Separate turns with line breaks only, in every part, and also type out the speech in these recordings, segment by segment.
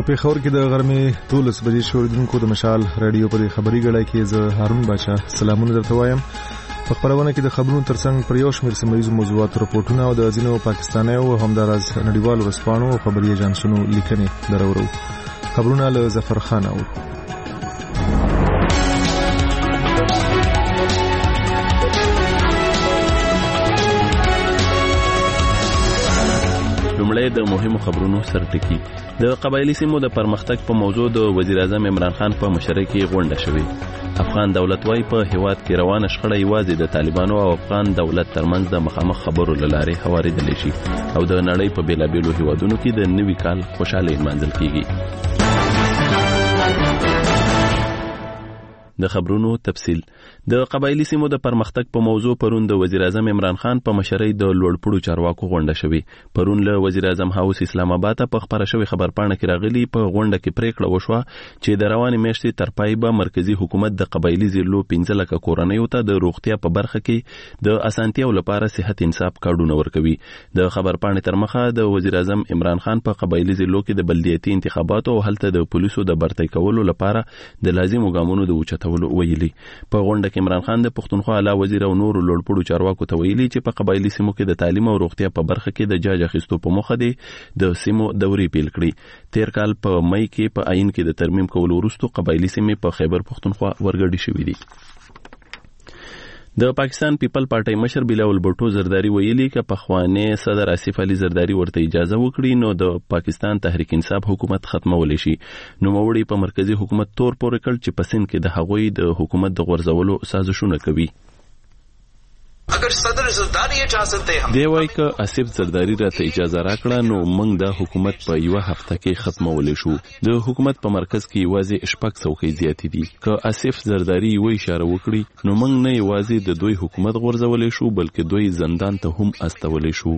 پیښور کې د غرمې 12 بجې شوریدونکو د مشال رادیو په خبري غړای کې زه هارون بادشاه سلامونه درته وایم. په خبرونه کې د خبرونو ترڅنګ پر یو شمېر سیمه‌ییزو موضوعاتو راپورټونه او د ځینو پاکستانیو او همداراز نړیوالو ورځپاڼو او خبري ایجنسونو لیکنې درورو. خبرونه له ظفر خان او
لومړی د مهمو خبرونو سرټکی. د قبایلی سیمو د پرمختګ په موضوع د وزیر اعظم عمران خان په مشرۍ کې غونډه شوې. افغان دولت وايي په هیواد کې روانه شخړه یوازې د طالبانو او افغان دولت ترمنځ د مخامخ خبرو لاره هواریدل شي او د نړۍ په بیلابیلو هیوادونو کې د نوي کال خوشاله منځل کیږي. د خبرونو تفصیل. د قبایلی سیمو د پرمختګ په موضوع پرون د وزیر اعظم عمران خان په مشرۍ د لوړپوړو چارواکو غونډه شوې. پرون له وزیر اعظم هاوس اسلام آباد په خبره شوې خبرپاڼه کې راغلي په غونډه کې پریکړه وشوه چې د روانې میاشتې تر پای به مرکزی حکومت د قبایلی ضلعو 15 لک کورنیو ته د روغتیا په برخه کې د اسانتیاو لپاره صحت انصاف کارډونه ورکوي. د خبرپاڼې تر مخه د وزیر اعظم عمران خان په قبایلی ضلعو کې د بلدیاتي انتخاباتو او هلته د پولیسو د برتۍ کولو لپاره د لازمو ګامونو د اوچتولو ویلي. په غونډه کې عمران خان د پښتونخوا اعلی وزیر او نور لوړپوړو چارواکو ته ویلي چې په قبایلی سیمو کې د تعلیم او روغتیا په برخه کې د جاج اخیستو په موخه دي د سیمو دورې پیل کړي. تیر کال په مئی کې په عین کې د ترمیم کولو وروسته قبایلی سیمې په خیبر پښتونخوا ورګډې شوې دي. د پاکستان پیپل پارټي مشر بلاول بوټو زرداری ویلي چې پخوانی صدر آصف علي زرداری ورته اجازه وکړي نو د پاکستان تحریک انصاف حکومت ختمول شي. نو موړي په مرکزی حکومت تور پورې کړ چې پسند کې د هغوی د حکومت د غورځولو سازشونه کوي.
اگر صدر زرداری اجازه ده
دی وایي که آصف زرداری راته اجازه راکړه نو موږ د حکومت په یو هفته کې ختمول شو. د حکومت په مرکز کې یوازې شپږ څوکۍ زیاتې دي. که آصف زرداری یو اشاره وکړي نو موږ نه یوازې د دوی حکومت غورځول شو بلکې دوی زندان ته هم استول شو.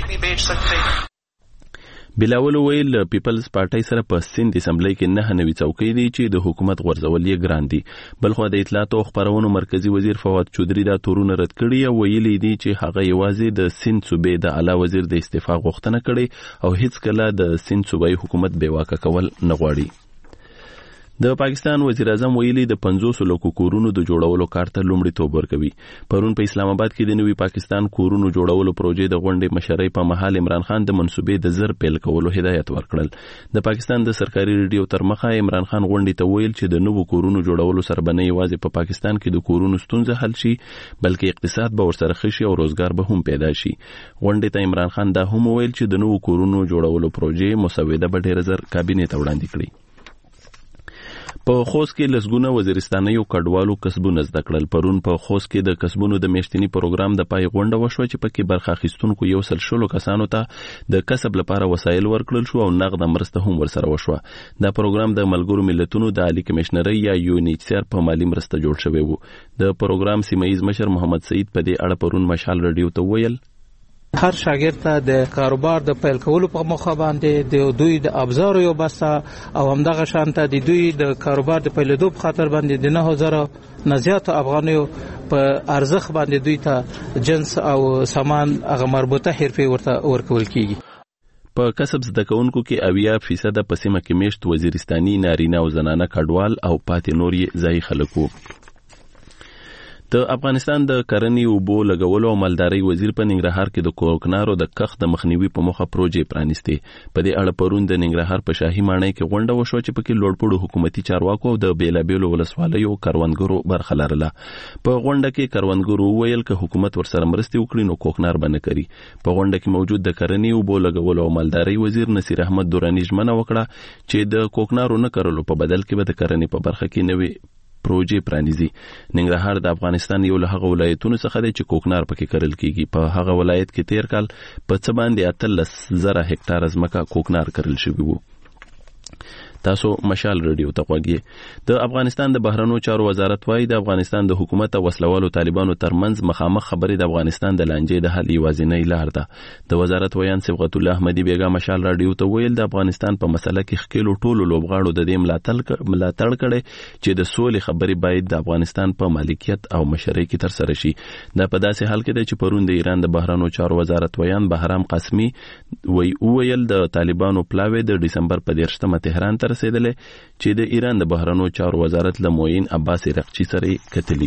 بلاول ویل پیپلز پارټي سره په سند اسمبلی کې 9 نوي څوکۍ دي چې د حکومت غورځول یې ګران دي. بلخو د اطلاعات او خبرونو مرکزی وزیر فواد چودري دا تورونه رد کړي او ویلي دي چې هغه یوازې د سند صوبې د اعلی وزیر د استعفا غوښتنه کړي او هیڅ کله د سند صوبې حکومت بیواکه کول نه غواړي. د پاکستان وزیر اعظم ویلي د 500 لکو کورونو د جوړولو کار ته لومړیتوب ورکوي. پرون په اسلام آباد کې د نوي پاکستان کورونو جوړولو پروژې د غونډې مشرۍ په مهال عمران خان د منصوبې د زر پیل کولو هدایت ورکړل. د پاکستان د سرکاري ریډیو تر مخه عمران خان غونډې ته ویل چې د نوو کورونو جوړولو سره بنې یوازې په پاکستان کې د کورونو ستونزه حل شي بلکې اقتصاد به ورسره ښه شي او روزګار به هم پیدا شي. غونډې ته عمران خان دا هم ویل چې د نوو کورونو جوړولو پروژې مسوده به ډېر زر کابینې ته وړاندې کړي. په خوست کې لسګونه وزیرستانیو کډوالو کسبونه زده کړل. پرون په خوست کې د کسبونو د میاشتني پروګرام د پای غونډه وشوه چې پکې برخه اخیستونکو 100 کسانو ته د کسب لپاره وسایل ورکړل شو او نغد مرسته هم ورسره وشوه. دا پروګرام د ملګرو ملتونو د عالی کمشنرۍ یا UNHCR په مالی مرسته جوړ شوی و. د پروګرام سیمه‌یز مشر محمد سعید په دې اړه پرون مشال رادیو ته ویل
هر شاګرد ته د کاروبار د پیل کولو په موخه باندې د دوی د ابزار یو بسته او همدغه شانته د دوی د کاروبار د پیلېدو په خاطر باندې د 9000 نه زیات افغانیو په ارزښت باندې دوی ته جنس او سامان هغه مربوطه حرفې ورته ورکول کیږي.
په کسب زده کوونکو کې 80% په سیمه کې میشت وزیرستاني نارینه او زنانه کډوال او پاتې نور یې ځای خلکو. د افغانستان د کرنې او بو لګولو او مالدارۍ وزیر په ننګرهار کې د کوکنارو د کښت د مخنیوي په موخه پروژې پرانیستې. په دې اړه پرون د ننګرهار په شاهي ماڼۍ کې غونډه وشوه چې پکې لوړپوړو حکومتي چارواکو او د بیلابیلو ولسوالیو کروندګرو برخه لرله. په غونډه کې کروندګرو ویل چې حکومت ورسره مرستې وکړي نو کوکنار به نه کوي. په غونډه کې موجود د کرنې او بو لګولو او مالدارۍ وزیر نصیر احمد دورانی ژمنه وکړه چې د کوکنارو نه کولو په بدل کې به د کرنې په برخه کې نوې پروژې پرانیزي. ننګرهار د افغانستان یو له هغه ولایتونو څخه دی چې کوکنار پکې کرل کیږي. په هغه ولایت کې تیر کال په څه باندې 13,000 هکتار ځمکه کوکنار کرل شوی وو. تاسو مشال رادیو ته غوږی. د افغانستان د بهرنیو چارو وزارت وايي د افغانستان د حکومت او وسلوالو طالبانو ترمنځ مخامخ خبرې د افغانستان د لانجې د حل یوازینۍ لار ده. د وزارت ویان صبغت الله احمدی بیگا مشال رادیو ته ویل د افغانستان په مسله کې خکېلو ټولو لوبغاړو د دې ملاتړ کړي چې د سولې خبرې باید د افغانستان په مالکیت او مشرۍ کې ترسره شي. دا په داسې حال کې ده چې پرون د ایران د بهرنیو چارو وزارت ویان بهرام قاسمي ویل د طالبانو پلاوی د ډسمبر په 13مه تهران ته رسیدلې چې د ایران د بهرنیو چارو وزارت له معین عباس رقچی سره کتلی.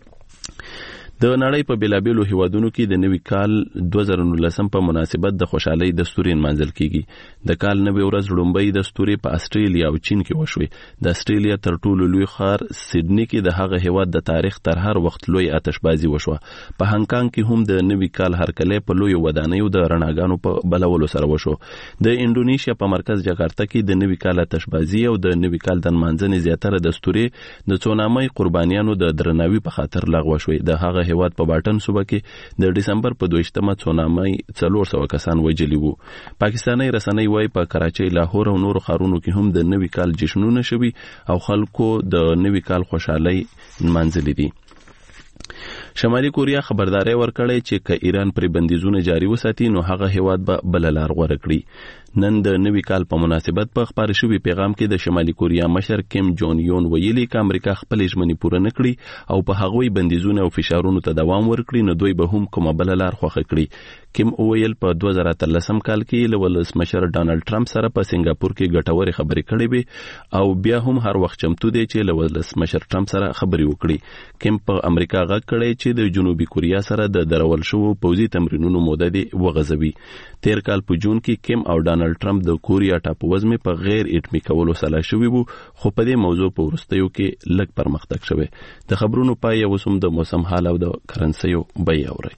د نړۍ په بیلابیلو هیوادونو کې د نوي کال 2019 په مناسبت د خوشحالۍ دستوري منځل کیږي. د کال نوي ورځ لومبۍ دستوري په استرالیا او چین کې وشوي. د استرالیا تر ټولو لوی ښار سیدنی کې د هغه هیواد د تاریخ تر هر وخت لوی آتشبازي وشوه. په هانګ کانګ کې هم د نوي کال هرکلی په لوی ودانیو د رڼاګانو په بلولو سره وشو. د انډونیشیا په مرکز جاکارتا کې د نوي کال آتشبازي او د نوي کال د نمانځنې زیاتره دستوري د سونامي قربانیانو د درناوي په خاطر لغوه شوې. د هغه هیواد په باټن صوبه کې د دسمبر په 22مه سونامي 400 کسان وژلي وو. پاکستاني رسنۍ وايي په کراچۍ، لاهور او نورو ښارونو کې هم د نوي کال جشنونه شوي او خلکو د نوي کال خوشحالي نمانځلې دي. شمالي کوریا خبرداري ورکړې چې که ایران پر بندیزونه جاری وساتي نو هغه هیواد به بل لار غوره کړي. نن د نوي کال په مناسبت په خبر شوی پیغام کې د شمالي کوریا مشر کیم جون یون ویلي چې امریکا خپل ژمنې پوره نه کړي او په هغوی بندیزونه او فشارونو ته دوام ورکړي نو دوی به هم کومه بل لار خوښه کړي. کیم ویل په 2013 کال کې له ولسمشر ډانلډ ټرمپ سره په سنگاپور کې ګټورې خبرې کړې وي او بیا هم هر وخت چمتو دی چې له ولسمشر ټرمپ سره خبرې وکړي. کیم په امریکا غږ کړی چې د جنوبي کوریا سره د درول شوو پوځي تمرینونو موده دی وغځوي. تیر کال په جون کې کیم او ډانلډ ټرمپ د کوریا ټاپووزمې په غیر اټمی کولو سلا شوی وو خو په دې موضوع په وروستیو کې لږ پرمختګ شوی. د خبرونو پای اوس هم د موسم حال او د کرنسیو بیه اوري.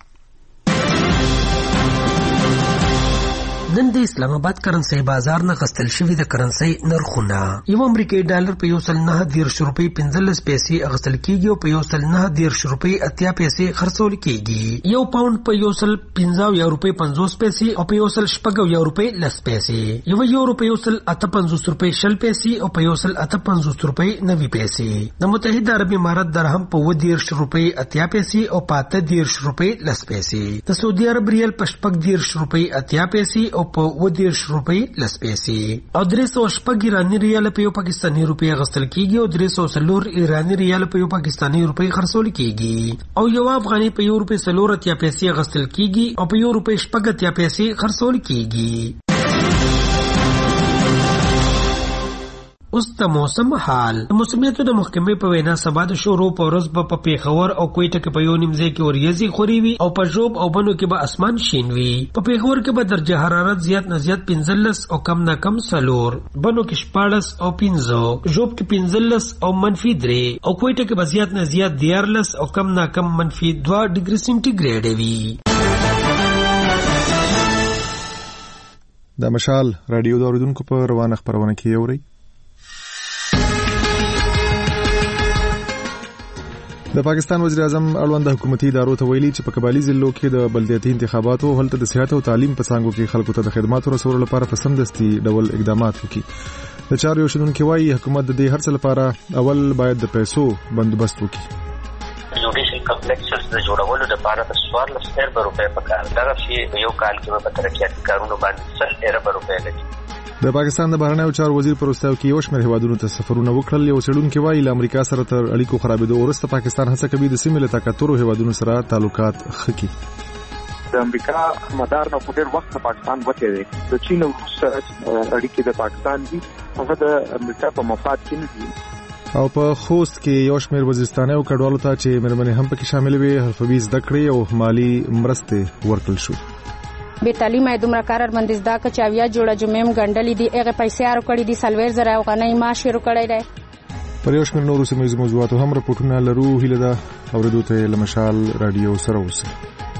نن د اسلام آباد کرنسي بازار نه غستل شوی د کرنسي نرخونه. یو امریکایي ډالر په 1.9 روپۍ 15 پیسې اغستل کیږي او په 1.9 روپۍ 80 پیسې خرڅول کیږي. یو پاوند په 1.15 روپۍ 50 پیسې او په 1.50 روپۍ 10 پیسې. یو یورو په 1.58 روپۍ 10 پیسې او په 1.58 روپۍ 90 پیسې. د متحده عرب امارات درهم په 10 روپۍ 80 پیسې او په 10 روپۍ 10 پیسې. د سعودي عرب ریال په 10 روپۍ 80 پیسې او په 10 روپۍ 10 پیسې. او 300 ایرانی ریال په یو پاکستانی روپۍ غستل کیږي او 300 ایرانی ریال په یو پاکستانی روپۍ خرڅول کیږي. او یو افغاني په 1 روپۍ 30 پیسې غستل کیږي او په 1 روپۍ 80 پیسې خرڅول کیږي. اوس د موسم حال. د موسمیاتو د محکمې په وینا سبا د شورو په ورځ په پیښور او کویټه کې په یو نیم ځای کې وریځې خوري وي او په ژوب او بنو کې به اسمان شین وي. په پیښور کې به درجه حرارت زیات نه زیات 15 او کم نه کم 4، بنو کې 14 او 15، ژوب کې 15 او -3 او کویټه کې به زیات نه زیات 14 او کم نه کم -2 ډیګري سنټیګریډ وي.
د مشال رادیو د اوریدونکو په روانه خبرونه کې اوري. د پاکستان وزیر اعظم اړوند حکومتي ادارو ته ویلي چې په قبایلی ضلعو کې د بلدیاتي انتخاباتو هلته د صحت او تعلیم په څانګو کې خلکو ته د خدماتو رسولو لپاره په سمدستي ډول اقدامات وکړي. د چارو شنونکو وايي حکومت د دې هرڅه لپاره اول باید د پیسو بندوبست وکړي.
جوډیشل کمپلیکسز د جوړولو لپاره د 14 روپے په کار دا شی یو کال کې په ترقیاتي کارونو باندې 100 روپے لګي.
د پاکستان د بهرنیو چارو وزیر پر وستاو کې یو شمېر هیوادونو ته سفرونه وکړل. یو څېړونکو وايي له امریکا سره تر اړیکو خرابېدو وروسته پاکستان هڅه کوي د سیمې له طاقتورو هیوادونو سره تعلقات ښه کړي.
د امریکا مدار نه ډېر وخت پاکستان وته دی. د چین سره اړیکې د پاکستان دي هغه د امریکا په مفاد کې نه دي.
او په خوست کې یو شمېر وزیرستانه او کډوالو ته چې مېرمنې هم پکې شامل وي حرفوي زده کړې او مالی مرستې ورکړل شو.
به تعلیمه دومره قرار بندیزدا ک چاویا جوړه جمعم غندلې دي هغه پیسې ار کړې دي سلویر زره افغانۍ معاش ورو کړی دی.
پر یو شمېر نورو سیمه موضوعاتو هم راپورټونه لرو. هیله ده اوریدو ته لمشال رادیو سره اوسئ.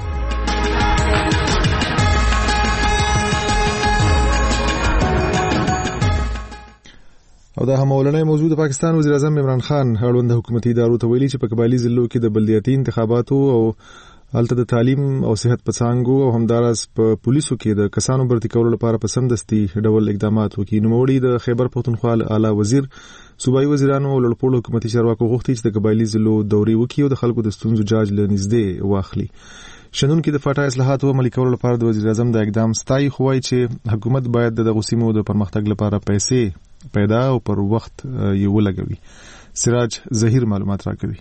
او دا همولنې موضوع د پاکستان وزیر اعظم عمران خان اړوند حکومتي ادارو ته ویلي چې په قبایلی ضلعو کې د بلدیاتي انتخاباتو او هلته د تعلیم او صحت په څانګو او همدارس په پولیسو کې د کسانو برتي کولو لپاره په سمدستي ډول اقدامات وکړي. نوموړي د خیبر پختونخوا اعلی وزیر صوبایي وزیرانو او لوړپوړو حکومتي چارواکو غوښتي چې د قبایلي ضلعو دورې وکړي او د خلکو د ستونزو جاج له نږدې واخلي. شنونکو د فاټا اصلاحاتو عملي کولو لپاره د وزیر اعظم د اقدام ستایي خو وايي چې حکومت باید د غوسیمو د پرمختګ لپاره پیسې پیدا او پر وخت یې ولګوي. سراج ظهیر معلومات راکوي.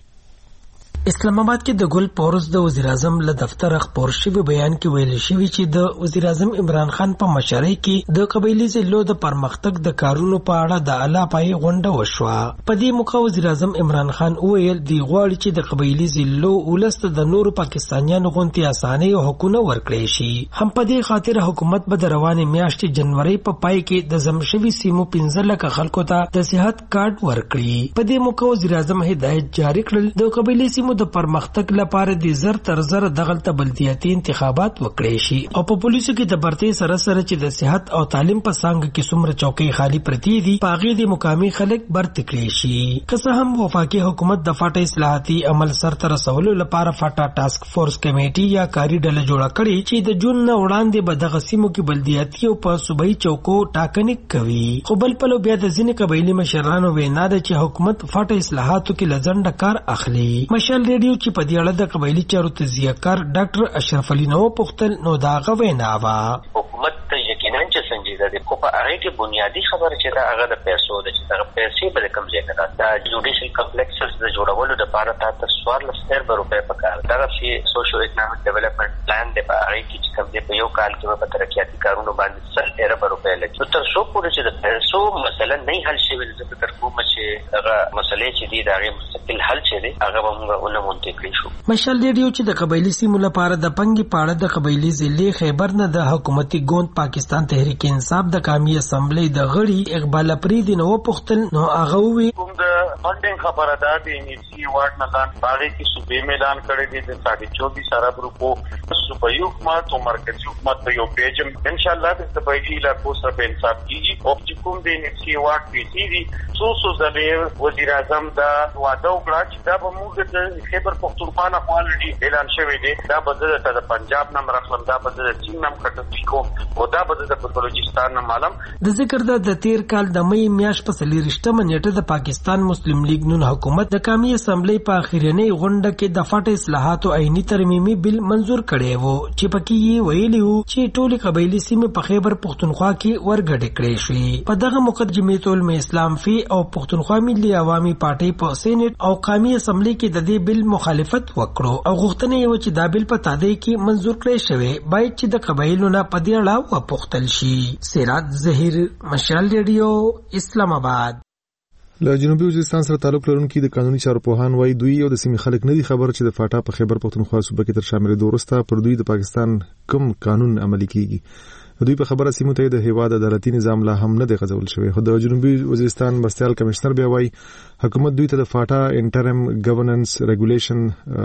اسلام آباد کې د ګل پورس د وزیر اعظم له دفتر خبر شوی بیان کې ویل شوی چې د وزیر اعظم عمران خان په مشرۍ کې د قبایلی ضلعو د پرمختګ د کارونو په اړه د اعلی پای غونډه وشوه. په دې موخه وزیر اعظم عمران خان وویل دی غواړي چې د قبایلی ضلعو ولست د نورو پاکستانیانو غونډې اسانه او حقوقونه ورکړي شي. هم په دې خاطر حکومت به د روانې میاشتې جنوري په پای کې د زمشوي سیمو 15 لک خلکو ته د صحت کارت ورکړي. په دې موخه وزیر اعظم هدایت جاری کړل د قبایلی سیمو د پرمختګ لپاره د زر تر زر دغلت بلدیاتي انتخابات وکړي شي او په پولیسو کې د برتي سره سره چې د صحت او تعلیم په څنګه کې څومره چوکۍ خالی پرتی دي پاغي د مقامي خلک برت کړي شي. که څه هم وفاقي حکومت د فاټا اصلاحاتي عمل سرته رسولو لپاره فاټا ټاسک فورس کمیټي یا کاری ډله جوړه کړي چې د جون نه وړاندې به د غسیمو کې بلدیاتي او په صوبایي چوکو ټاکنې کوي. خو بل په بیا د ځینې قبایلی مشرانو وینا ده چې حکومت فاټا اصلاحاتو کې لزنده کار اخلي. مشال ریډیو چې په دې اړه د قبایلی چارو تجزیه‌کار ډاکټر اشرف علي نو پختل نو دا غوینا وا
حکومت ته یقینا چې سنجیده دي خو په هغه کې بنیادی خبره چې دا هغه د پیسو د چې هغه پیسې به کم ځای نه دا جوډیشل کمپلیکسز د جوړولو لپاره تاسو 14 روپے په کار دا چې سوشل اکونومیک ډیولپمنٹ پلان دی په هغه کې چې کم دی په یو کال کې په ترقیاتي کارونو باندې 13 روپے لګي. نو تر څو پورې چې د پیسو مسله نه حل شي ول تر کومه چې هغه مسلې چې دي دا هغه مستقل حل شي دي هغه موږ ونمونته کړی شو.
مشال ریډیو چې د قبایلی سیمو لپاره د پنګي پاړه د قبایلی ضلع خیبر نه د حکومتي ګوند پاکستان تحریک انصاف د قومي اسمبلی د غړي اقبال افریدی نو پختل نو هغه وی
کوم د فندینګ خبره ده د انیسی وارد نه لاندې باغې کې صوبې اعلان کړی دی د 24.5 ارب روپو صوبایي حکومت او مرکزی حکومت په یو پیجم ان شاء الله د قبایلی علاقو سره په انصاف کیږي او چې کوم د انیسی وارد پیسې دي څو ځلې وزیر اعظم دا وعده وکړه چې دا به موږ د خیبر پختونخوا نه الریډي اعلان شوی دی دا به د پنجاب نام راخلم دا به د چین نام کټو کوم او دا به د بلوچستان نام عالم
د ذکر د 13 کال د مې میاشت په 23 نیټه د پاکستان مسلم لیگ نون حکومت د قومي اسمبلی په اخیرنۍ غونډه کې د فاټا اصلاحاتو عیني ترمیمي بل منزور کړی وو چې پکې یې ویلي وو چې ټولې قبایلی سیمې په خیبر پختونخوا کې ورګډې کړې شوې. په دغه موقع جمعیت العلماء اسلام فی او پختونخوا ملي عوامي پارټي په سېنات او قومي اسمبلی کې د دې بل مخالفت وکړو او غوښتنه یې و چې دا بل په تادی کې منزور کړی شوی باید چې د قبایلو نه په دې اړه وپوښتل شي. سراج ظهیر مشال ریډیو اسلام آباد.
له جنوبي وزیرستان سره تعلق لرونکي د قانوني چارو پوهان وایي دوی او د سیمې خلک نه دي خبر چې د فاټا په خیبر پختونخوا صوبه کې تر شاملېدو وروسته پر دوی د پاکستان کوم قانون عملي کیږي. دوی په خبره سیمو ته د هیواد عدالتي نظام لا هم نه دی غځول شوی. خو د جنوبي وزیرستان مرستیال کمشنر بیا وایي حکومت دوی ته د فاټا انټرم ګورننس ریګولیشن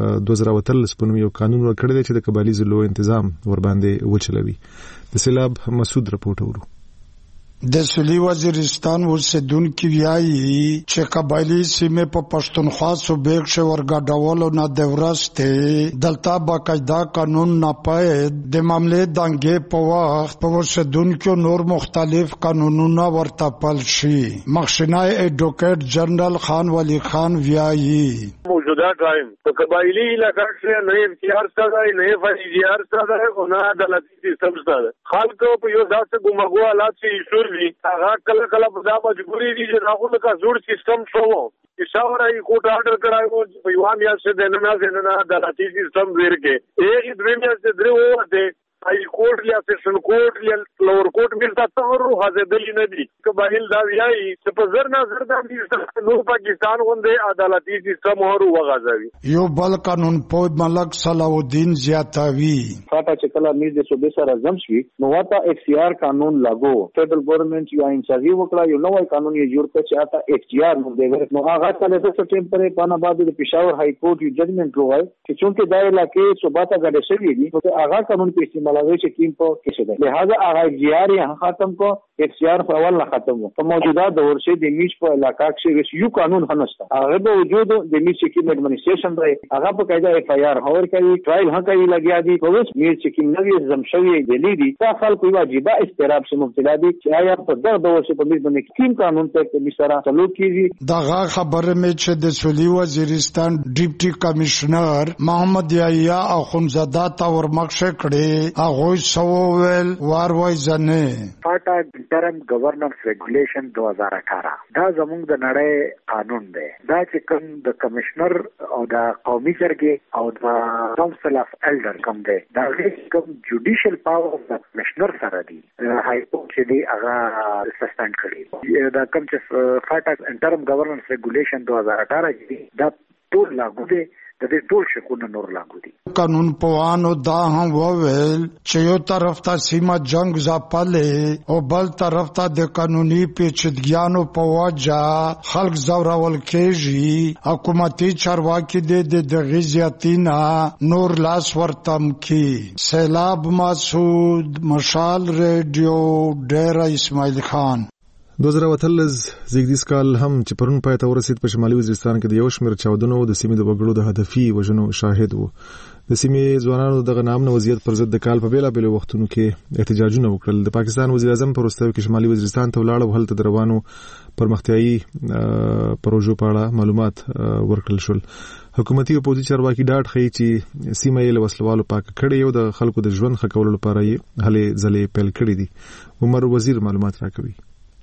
2013 په نوم یو قانون ورکړی دی چې د قبایلی ضلعو تنظیم ورباندې وچلوي. د سیلاب مسعود رپورټ ورو.
د سویلي وزیرستان اوسیدونکي وایي چې قبایلی سیمې په پښتونخوا صوبې کې ورګډولو نه د ورسته دلته باقاعده قانون نه پاید د معاملې دنګې په وخت په اوسیدونکو نور مختلف قانونونه ورته پل شي. مخشنای ایډوکیټ جنرال خان ولی خان وایي
موجوده ټایم په قبایلی علاقہ کې نه اختیار ستاسو نه فریضیار ستاسو او نه عدالتي سیستم ستاسو خلکو په یو ځای ګمګو حالات کې هغه کله کله په دا مجبوري دي چې هغه کا جوړ سیستم شو چې شاورای کوټ آرډر کړایو په یو میاشت د نه عدالتي سیستم ورکه یې دوه میاشتې درو ده ای کوټ یا سیشن کوټ یا لور کوټ ملتا ته حاضر دي نه دي قبایل دا ویایي چې په زر نه زر د نو پاکستان غونډه عدالتي سیستم ورو وغځوي.
یو بل قانون په ملک صلاح الدین زیاتوي
فاټا چې کله میز د صوبې سره زم شي نو واته اختیار قانون لاګو فدرل ګورنمنت یو انصافي وکړه یو نوې قانون یې جوړ کړ چې اته اختیار نو دی نو هغه کله د سپټمبر په نه بعد د پېښور های کورټ یو ججمنټ وروای چې چونکه دا علاقې صوبه ته غړې شوې دي نو هغه قانون په استعمال چې کیم په کې ده لہذا هغه اختیار یې ختم کو اختیار په اول نه ختم په موجوده دور کې د میش په علاقہ کې یو قانون هنسته هغه به وجود د میش کې ایڈمنسټریشن دی هغه په قاعده اف آی آر اور کوي ټرایل هغه لګیا دي په اوس میش کې نوې زمشوي دلی دي تا خلکو واجبہ استراب سے مبتلا دي چې آیا په دغه دور کې په میش باندې کوم قانون ته مشره چلو کیږي
دغه خبره مې چې د سولي وزیرستان ډیپټي کمشنر محمد یحیی اخونزاده تا ورمخشه کړي هغه سوول واروي ځنه
فاټا انټرم گورننس ریګولیشن 2018 دا زموږ د نړۍ قانون دی دا چې کوم د کمشنر او د قومي جرګې او د کونسل اف ایلډر کوم دی دا کوم جوډیشل پاور د کمشنر سره دی هاي کورټ چې دی هغه سسپند کړی دا کوم چې فاټا انټرم گورننس ریګولیشن 2018 دی دا ټول لاګو دی د دې ټول شکونه نور لاګو دي
قانون پوانو دا هم وویل چې یو طرف ته سیمه جنگ ځپلې او بل طرف ته د قانوني پیچیدګیانو په وجه خلک زورول کېږي حکومتي چارواکي د دغه زیاتینا نور لاس ورتم کی سیلاب مسعود مشال ریډیو ډیره اسماعیل خان
2013 زیږدیز کال هم چې پرون پای ته ورسید په شمالي وزیرستان کې د یو شمېر چاودنو د سیمې د وګړو د هدفي وژنو شاهد وو د سیمې ځوانانو دغه نامنه وضعیت پر ضد د کال په بیلابېلو وختونو کې احتجاجونه وکړل د پاکستان وزیر اعظم په وروستیو کې شمالي وزیرستان ته ولاړ او هلته د روانو پرمختیایي پروژو په اړه معلومات ورکړل شول حکومتي او پوځي چارواکي ډاډ ښیي چې سیمه یې له وسلوالو پاک کړې او د خلکو د ژوند ښه کولو لپاره یې هلې ځلې پیل کړې دي عمر وزیر معلومات راکوي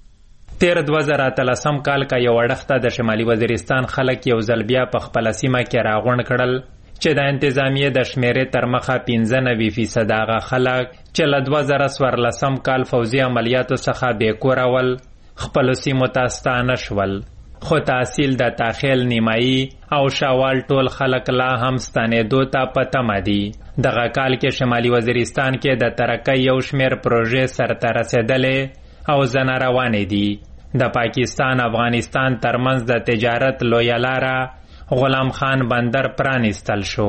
2013 کال کا یو وړخته د شمالي وزیرستان خلک یو ځل بیا په خپل سیمه کې راغونډ کړل چې د انتظامیه د شمیرې تر مخه 95% هغه خلک چې له 2014 کال فوزي عملیاتو څخه بیکور ول خپل سیمو ته ستانه شول خو تحصیل د تاخیل نیمایي او شاوال ټول خلک لا هم ستنېدو ته په تمه دي دغه کال کې شمالي وزیرستان کې د ترقۍ یو شمیر پروژې سرته رسېدلې او ځنه روانې دي د پاکستان افغانستان ترمنځ د تجارت لویه لاره غلام خان بندر پرانیستل شو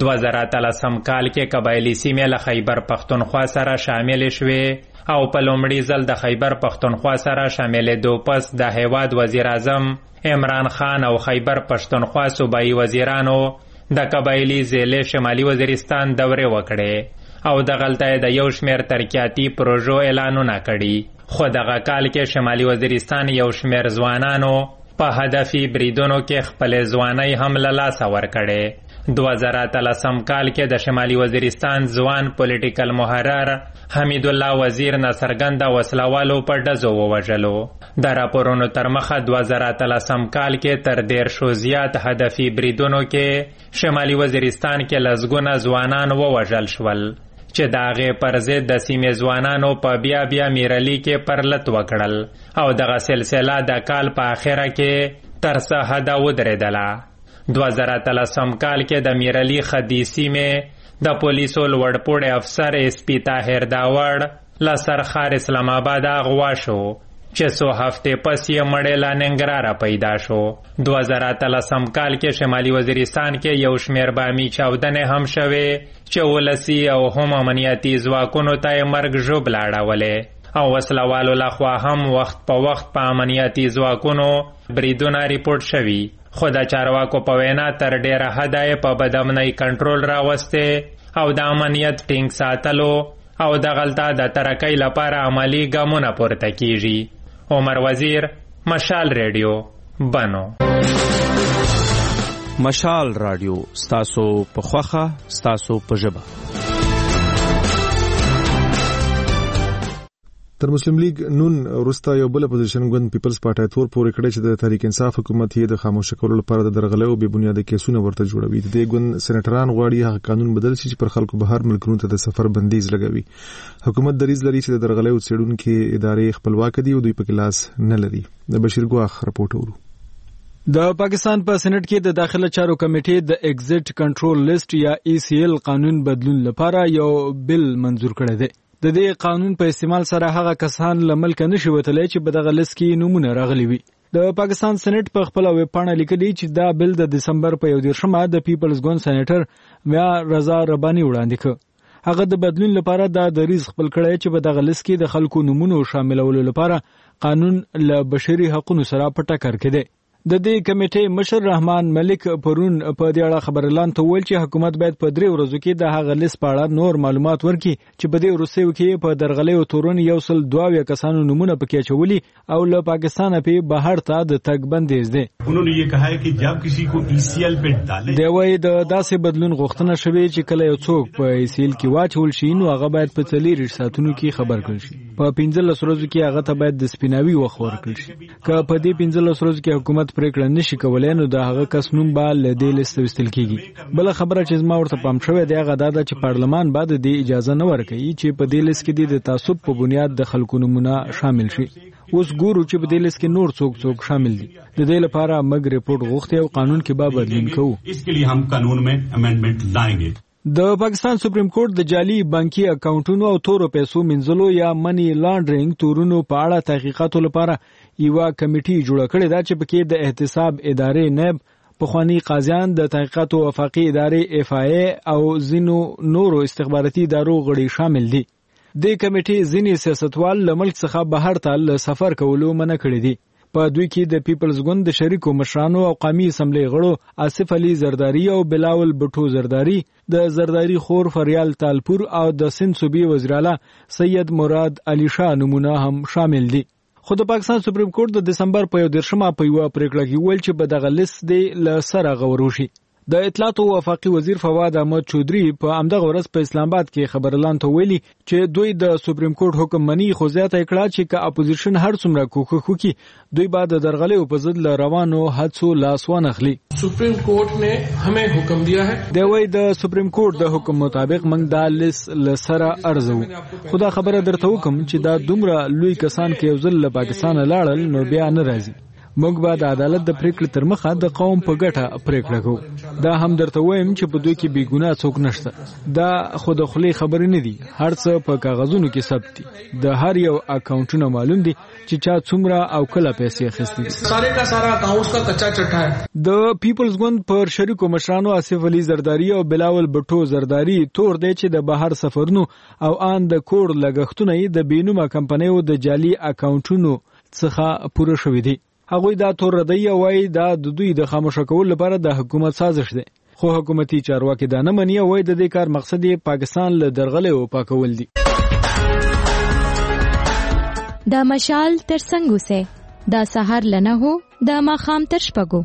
2013 کال کې قبایلی سیمې له خیبر پختونخوا سره شامل شوې او په لومړي ځل د خیبر پختونخوا سره شاملېدو پس د هیواد وزیر اعظم عمران خان او خیبر پختونخوا صوبایي وزیرانو د قبایلی ضلع شمالي وزیرستان دورې وکړې او دغلته د یو شمیر ترقیاتي پروژو اعلانونه کړي خو دغه کال کې شمالي وزیرستان یو شمیر ځوانانو په هدفي بریدونو کې خپل ځوانۍ هم له لاسه ورکړې 2013 کال کې د شمالي وزیرستان ځوان پولیټیکل محرر حمید الله وزیر ناڅرګنده وسلوالو په ډزو ووژلو د راپورونو تر مخه 2013 کال کې تر 150 زیات هدفي بریدونو کې شمالي وزیرستان کې لسګونه ځوانان ووژل شول چې د هغې پر ضد د سیمې ځوانانو په بیا میرلي کې پرلت وکړل او دغه سلسله د کال په آخره کې تر سرحده ودرېدله 2013 کال کې د میرلي خدي سیمې د پولیسو لوړپوړی افسر اس پی طاهر داوړ له سرخار اسلام آباد اغوا شو چې څو هفتې پس یې مړی له ننګرهاره پیدا شو 2013 کال کې شمالي وزیرستان کې یو شمیر بامي چاودنې هم شوې چې ولسي او هم امنیتي ځواکونو ته یې مرګ ژوبله اړولې او وسلوالو لخوا هم وخت په وخت په امنیتي ځواکونو بریدونه ریپورټ شوي خو د چارواکو په وینا تر ډیره حده یې په بدامنۍ کنټرول راوستې او د امنیت ټینګ ساتلو او دغلته د ترقۍ لپاره عملی ګامونه پورته کیږي عمر وزیر مشال ریډیو بنو
مشال رادیو ستاسو په خوخه ستاسو په ژبه
تر مسلم لیگ نون وروسته یو بل اپوزیشن ګوند پیپلز پارټي تور پورې کړی چې د تحریک انصاف حکومت یې د خاموش کولو لپاره د درغلې او بې بنیاده کیسونه ورته جوړوي د دې ګوند سېنیټران غواړي هغه قانون بدل شي چې پر خلکو بهر ملکونو ته د سفر بندیز لګوي حکومت دریځ لري چې د درغلې او څېړونکو ادارې خپلواک دي او دوی په کلاس نه لري د بشیر ګواخ راپورټ ورو
د پاکستان په سېنات کې د داخله چارو کمیټې د ایگزټ کنټرول لیست یا ECL قانون بدلون لپاره یو بل منظور کړی دی د دې قانون په استعمال سره هغه کسان له ملک نشي وتلی چې په دغه لیست کې نمونه راغلي وي د پاکستان سېنات په خپل ویب پاڼه لیکلي چې دا بل د دسمبر په 11مه د پیپلز ګوند سېنیټر میا رضا ربانی وړاندې کړ هغه د بدلون لپاره د دریز خپل کړی چې په دغه لیست کې د خلکو نمونه شاملولو لپاره قانون له بشري حقوقو سره په ټکر کې دی. د دې کمیټې مشر رحمان ملک پرون په دې اړه خبرلان ته ویل چې حکومت باید په 3 ورځو کې د هغه لیست په اړه نور معلومات ورکړي چې په دې وروستیو کې په درغلۍ تورن 122 کسانو نمونه پکې اچولي او له پاکستان په بهر ته د تګ بندیز دي.
انہوں نے یہ کہا ہے کہ جب کسی کو ECL په ډالې
دی وایي د داسې بدلون غوښتنه شوې چې کله یو څوک په ECL کې واچول شي نو هغه باید په 4 ساعتونو کې خبر کړي شي. په 15 ورځو کې هغه ته باید د سپیناوي وخت ورکړي شي. که په دې 15 ورځو کې حکومت پریکړه نشي کولای نو د هغه کس نوم به له دې لیست وستل کیږي. بل خبره چې زما ورته پام شوې دی هغه دا چې پارلمان بعد د اجازه نه ورکړي چې په دې لیست کې د تعصب په بنیاد د خلکو نمونه شامل شي. اوس ګورو چې په دې لیست کې نور څوک شامل دي. د دې لپاره موږ ریپورت غوښتي او قانون کې به بدلون کوو.
इसके लिए हम कानून में अमेंडमेंट लाएंगे.
د پاکستان سپریم کورټ د جعلي بانکي اکاونټونو او تورو پیسو منځلو یا منی لانډرینګ تورونو په اړه تحقیقاتو لپاره یو کمیټه جوړه کړې ده چې پکې د احتساب ادارې نائب پخوانی قاضیان د تحقیقاتو وفاقي ادارې FIA او زینو نورو استخباراتي ادارو غړي شامل دي. د کمیټې ځینې سیاستوال له ملک څخه بهر ته سفر کولو منع کړی دي. په دوی کې د پیپلز ګوند د شریکو مشرانو او قومي اسمبلی غړو آصف علي زرداری او بلاول بټو زرداری، د زرداری خور فریال تالپور او د سند صوبې وزیر اعلی سید مراد علي شاه نمونه هم شامل دي. خو د پاکستان سپریم کورټ د دسمبر په 11 په یو پریکړه کې ویل چې په دغه لیست دی له سره غورو شي. د اطلاعات او وفاقي وزیر فواد احمد چودري په امدغه ورځ په اسلام آباد کې خبرلان ته ویلي چې دوی د سپریم کورټ حکم مني خو زیاته کړه چې که اپوزیشن هر څومره کوښښ وکړي دوی بعد د درغلې په ضد له روانو حادثو لاس وانخلي.
سپریم کورټ نے ہمیں حکم دیا ہے.
دی وایي د سپریم کورټ د حکم مطابق موږ دا لیست له سره ارزو. خدا خبره درته وکم چې دا دومره لوی کسان کې یو ځل له پاکستان لاړل نو بیا نه راځي. موږ به د عدالت د پریکړې تر مخه د قوم په ګټه پریکړه کوو. دا هم درته وایم چې په دوی کې بې ګناه څوک نشته. دا خو د خولې خبرې نه دي، هر څه په کاغذونو کې ثبت دي. د هر یو اکاونټونه معلوم دي چې چا څومره او کله پیسې اخیستې دي.
سارے کا سارا اکاؤنټس کا کچا چټا ہے.
د پیپلز ګوند پر شریکو مشرانو آصف علي زرداری او بلاول بټو زرداری تور دی چې د بهر سفرونو او ان د کور لګښتونه د بینومه کمپنیو د جعلي اکاونټونو څخه پوره شوې دي. هغوی دا تور ردی وایي دا د دوی د خاموشه کولو لپاره د حکومت سازش دی. خو حکومتي چارواکي دا نه مني او د دې کار مقصد یې پاکستان له درغلې او پاکول دي.
د مشال تر څنګه سه د سحر لنه هو د ماخام تر شپګو.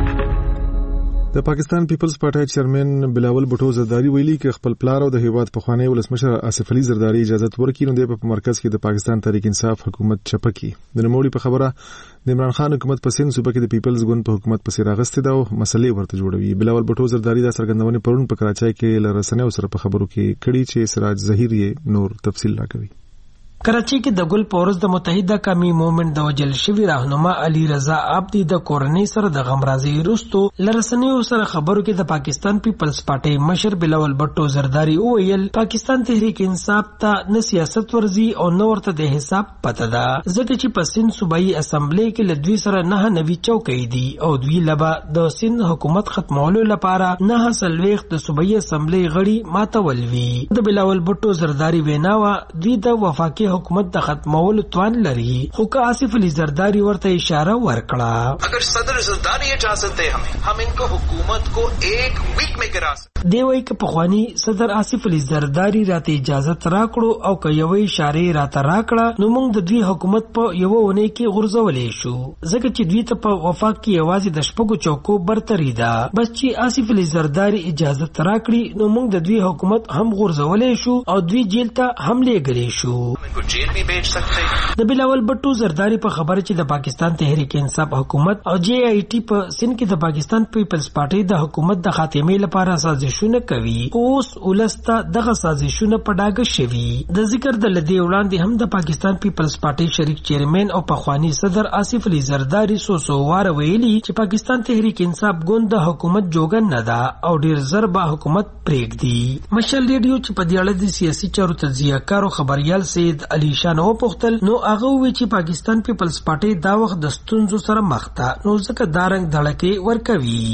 د پاکستان پیپلز پارټي چیرمن بلاول بټو زرداری ویلي چې خپل پلار او د هیواد پخوانی ولسمشر آصف علي زرداری اجازه ورکړي نو د مرکز کې د پاکستان تحریک انصاف حکومت چپکی. د نوموړي په خبره د عمران خان حکومت په سند صوبه کې د پیپلز ګوند په حکومت پسې راغستې ده او مسلې ورته جوړوي. بلاول بټو زرداری د څرګندونې پرون په کراچۍ کې له رسنیو سره په خبرو کې کړي چې سراج ظهیر یې نور تفصیل راکوي.
کراچۍ کې د ګل پورز د متحده قومي موومېنټ د وجل شوی راهنما علي رضا عابدي د کورنۍ سره د غمرازي وروسته لرسنیو سره خبرو کې د پاکستان پیپلز پارټي مشر بلاول بټو زرداری وویل پاکستان تحریک انصاف ته نه سیاست ورزي او نه ورته د حساب پته ده ځکه چې په سند صوبایي اسمبلی کې له دوی سره نه نوي چوکۍ دي او دوی لبا د سند حکومت ختمولو لپاره نه سلويخ د صوبایي اسمبلی غړي ماتول وی. د بلاول بټو زرداری ویناوه دوی د وفاقي حکومت د ختمولو توان لري خو که آصف علي زرداری ورته اشاره ورکړه
اگر صدر زرداری اجازت دے ہم ان کو حکومت کو ایک ویک میں گرا سکتے.
دی وایي که پخوانی صدر آصف علي زرداری راته اجازت راکړو او که یو اشاره راته راکړه نو موږ د دوی حکومت په یو ونه کې غورځولې شو ځکه چې دوی ته په وفاق کې یوازې د شپږو چوکو برتري ده. بس چې آصف علي زرداری اجازت راکړي نو موږ د دوی حکومت هم غورځولې شو او دوی جیل ته هم لېږلې شو.
जेल भी भेज सकते हैं.
د بلاول بټو زرداری په خبره چې د پاکستان تحریک انصاف حکومت او JIT په سند کې د پاکستان پیپلز پارټي د حکومت د خاتمې لپاره سازشونه کوي اوس ولسته دغه سازشونه په ډاګه شوي. د ذکر د لدی وړاندې هم د پاکستان پیپلز پارټي شریک چیرمن او پخوانی صدر آصف علي زرداری سو وار ویلي چې پاکستان تحریک انصاف ګوند د حکومت جوګن نه ده او ډیر زر به حکومت پرېږدي. مشال ریډیو چې په دې اړه د سیاسي چارو تجزیه کارو خبريال سید علي شاه نو پختل نو هغه وی چې پاکستان پیپلز پارټي دا وخت د ستونزو سره مخ ده نو ځکه دا رنګ دړکې ورکوي.
ظاهر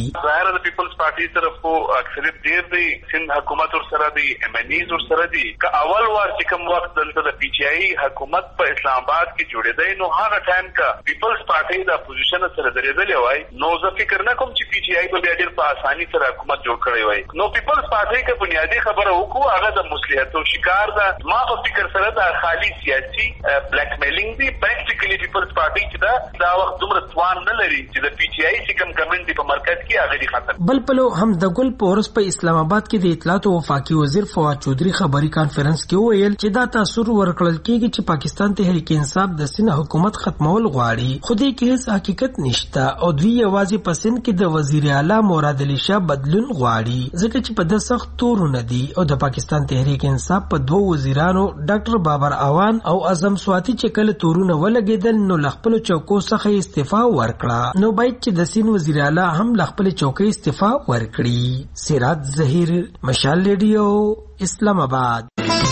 سره د پیپلز پارټي طرف کو اکثریت ډیر دی، سند حکومت ور سره دی، MNAs ور سره دی. که اول وار چې کوم وخت دلته د PTI حکومت په اسلام آباد کې جوړېدای نو هغه ټایم کا پیپلز پارټي د اپوزیشن سره درېدلې وای، نو زه فکر نه کوم چې PTI به بیا ډیر په اساني سره حکومت جوړ کړی وای. نو پیپلز پارټي کې بنیادی خبره وکړو هغه د مصلحتو شکار ده. ما په فکر سره د خالی سیاسي بلیک میلینګ دی. پریکټیکلی پیپلز پارټي چې دا وخت دومره توان نه لري چې د PTI چې کوم کمیټي په مرکز کې هغه دی ختم.
بل پلو هم د ګل پورس په اسلام آباد کې د اطلاعات او وفاقي وزیر فواد چودھری خبري کانفرنس کې وویل چې دا تاثر ورکړل کېږي چې پاکستان تحریک انصاف د سند حکومت ختمول غواړي، خو دې کې هیڅ حقیقت نشته او دوی یوازې په سند کې د وزیر اعلی مراد علي شاه بدلون غواړي، ځکه چې په د سخت تورونه دي او د پاکستان تحریک انصاف په دوه وزیرانو ډاکټر بابر اوان او اعظم سواتی چې کله تورونه ولګیدل نو خپل چوکو څخه استعفا ورکړه، نو باید چې د سند وزیر اعلی هم خپل چوکۍ استعفا ورکړي. سراج ظهیر، مشال ریډیو، اسلام آباد.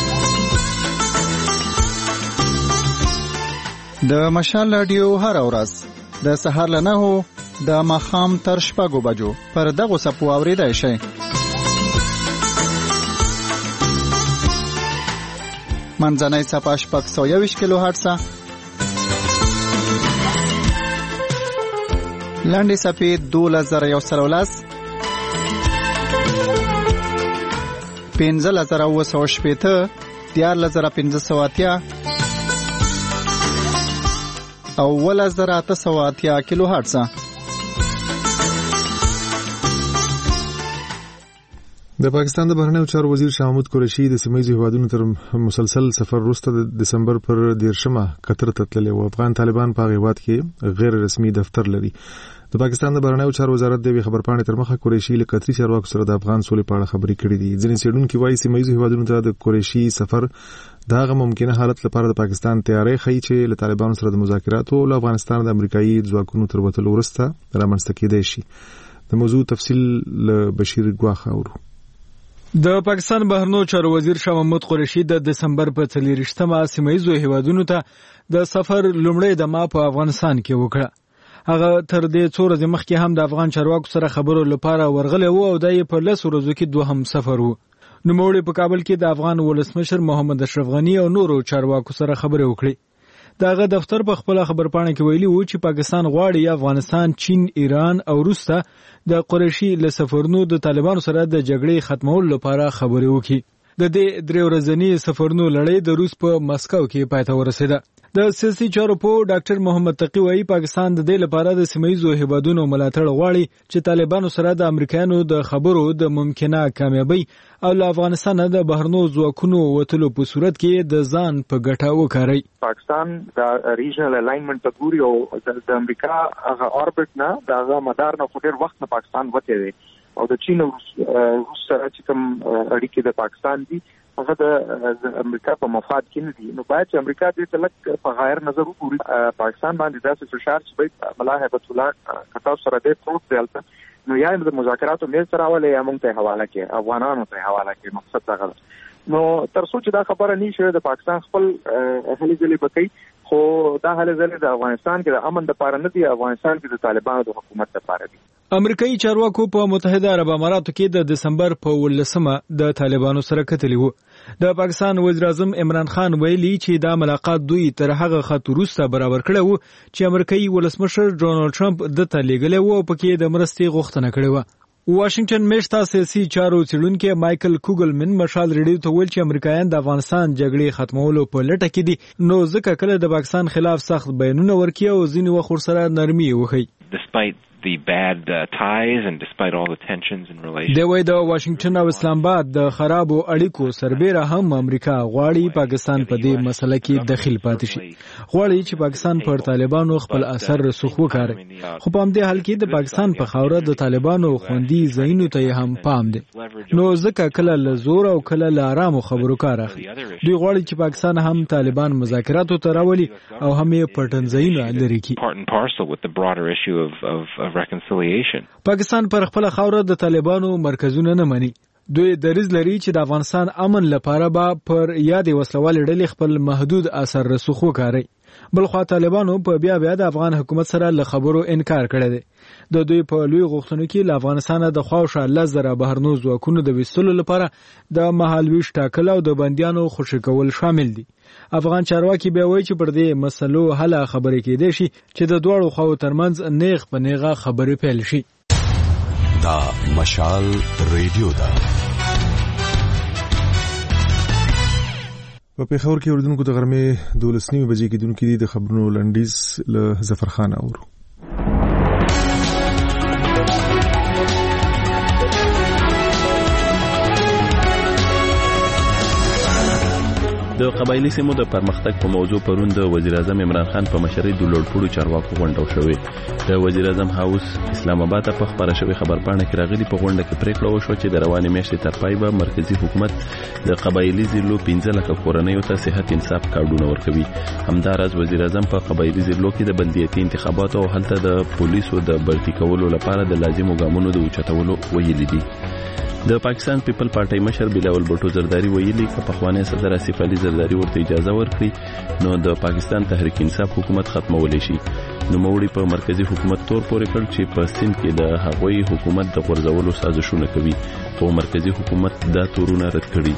د مشال رادیو هر ورځ د سهار له 9 د ماښام تر 6 بجو پر دغه سپو اوریدای شئ. منځنۍ صفحه 621 کیلو هرتز، لنډې صفحې 12113، 15980، 14580 او 11880 کیلو هرتز.
د پاکستان د بهرنیو چارو وزیر شاه محمود قریشي د سیمه‌یزو هیوادونو تر مسلسل سفر وروسته د دسمبر پر 13 قطر ته تللی و. افغان طالبان په هیواد کې غیر رسمي دفتر لري. د پاکستان د بهرنیو چارو وزارت د خبرپاڼې تر مخه قریشي له قطري چارواکو سره د افغان سولې په اړه خبرې کړې دي. ځینې څېړونکي وایي سیمه‌یزو هیوادونو ته د قریشي سفر دغه ممکنه حالت لپاره د پاکستان تیاری ښیي چې له طالبانو سره د مذاکراتو او افغانستان د امریکایي ځواکونو تر وتلو وروسته رامنځته کېدای شي. د موضوع تفصیل له بشیر ګواخ اورو.
د پاکستان بهرنیو چارو وزیر شاه محمود قریشي د دسمبر په 23مه سیمه‌یزو هیوادونو ته د سفر لومړی دمه په افغانستان کې وکړه. هغه تر دې څو ورځې مخکې هم د افغان چارواکو سره خبرو لپاره ورغلی و او د په 10 ورځو کې دوهم سفر و. نوموړي په کابل کې د افغان ولسمشر محمد اشرف غنی او نورو چارواکو سره خبرې وکړي. دغه دفتر په خپل خبرپاڼه کې ویلي و چې پاکستان غواړي افغانستان، چین، ایران او روس ته د قریشي له سفرونو د طالبانو سره د جګړې ختمولو لپاره خبرې وکړي. د دې 3 ورځنی سفرونو لړۍ د روس په مسکو کې پای ته ورسېده. د سیاسي چارو په ډاکټر محمد تقی وایي پاکستان د دې لپاره د سیمه‌یزو هیوادونو ملاتړ غواړي چې طالبانو سره د امریکایانو د خبرو د ممکنه کامیابی او له افغانستان د بهرنیو ځواکونو وتلو په صورت کې د ځان په ګټه وکړي.
پاکستان د ریجنل الاینمنت ته ګوري او د امریکا هغه اوربټ نه دغه مدار نه ډېر وخت نه پاکستان وته دی او د چین او روس سره چې کوم اړیکې د پاکستان دي هغه د امریکا په مفاد کې نه دي. نو باید چې امریکا دې تلک په غیر نظر وګوري. پاکستان باندې داسې فشار چې باید ملا هیبت الله کتاب سره دې پروت دی نو یا د مذاکراتو مې سره ولې یا موږ ته حواله کې افغانانو ته حواله کې مقصد دا غواړي. نو تر څو چې دا خبره نشي د پاکستان خپل هلي ځلې بکې خو دا هلي ځلې د افغانستان کې د امن لپاره نه دی، افغانستان کې د طالبانو د حکومت لپاره دی.
امریکایي چارواکو په متحده عرب اماراتو کې د دسمبر په 18مه د طالبانو سره کتلی وو. د پاکستان وزیر اعظم عمران خان ویلي چې دا ملاقات دوی تر هغه خط وروسته برابر کړی وو چې امریکایي ولسمشر ډونالد ټرمپ د تلیګلې وو په کې د مرستې غوښتنه کړې و. واشنگټن میشته سیاسي چارو څېړونکي مایکل کوګلمن مشال ریډیو ته ویل چې امریکایان د افغانستان جګړې ختمولو په لټه کې دي، نو ځکه کله د پاکستان خلاف سخت بیانونه ورکړي او ځینې وخت ورسره نرمي وښيي.
the bad ties and despite all the tensions and relations.
د وای د واشنگټن او اسلام آباد د خرابو اړیکو سربېره هم امریکا غواړي پاکستان په دې مسله کې دخیل پاتې شي. غواړي چې پاکستان پر طالبانو خپل اثر رسوخ وکړي. خو په همدې حال کې د پاکستان په خاوره د طالبانو خوندي ځایونو ته هم پام دی. نو ځکه کله له زور او کله له آرامو خبرو کار اخلي. دوی غواړي چې پاکستان هم طالبان مذاکراتو ته راولي او هم یې پټنځایونه لري کی. پاکستان پر خپل خاوره د طالبانو مرکزونه نه مني. دوی دریځ لري چې د افغانستان امن لپاره به پر یادې وسلوالې ډلې خپل محدود اثر رسوخ وکړي. بلخوا طالبانو په بیا د افغان حکومت سره له خبرو انکار کړی دی. د دوی په لوی غوښتنو کې له افغانستانه د خواوشا 10,000 بهرنو ځواکونو د ویستلو لپاره د مهالویش ټاکل او د بندیانو خوشي کول شامل دي. افغان چارواکي بیا وایي چې پر دې مسلو حل خبرې کېدې شي چې د دوړو خواو ترمنځ نیغ په نیغه خبرې پیل شي.
دا مشال ریډیو ده.
په پیښور کې اوریدونکو د غرمې 12:30 بجې کې دونکو د خبرونو لنډیز له ظفر خان اورو.
د قبایلی سیمو د پرمختګ په موضوع پرون د وزیر اعظم عمران خان په مشرۍ د لوړپوړو چارواکو غونډه وشوه. د وزیر اعظم هاوس اسلام آباد په خبره شوی خبرپاڼه کې راغلي په غونډه کې پریکړه وشوه چې د روانې میاشتې تر پای به مرکزی حکومت د قبایلی ضلعو 15 لک کورنیو ته صحت انصاف کارډونه ورکوي. همداراز وزیر اعظم په قبایلی ضلعو کې د بلدیاتي انتخاباتو او هلته د پولیسو د بلتی کولو لپاره د لازمو ګامونو د اوچتولو ویلي دي. د پاکستان پیپل پارټي مشر بلاول بوټو زرداری ویلي چې په خواني صدر اسف علي زرداری ورته اجازه ورکړي نو د پاکستان تحریک انصاف حکومت ختمول شي. نو موړي په مرکزی حکومت تور پورې کړ چې په سند کې د هغوی حکومت د غورځولو سازشونه کوي. خو مرکزی حکومت دا تورونه رد کړي.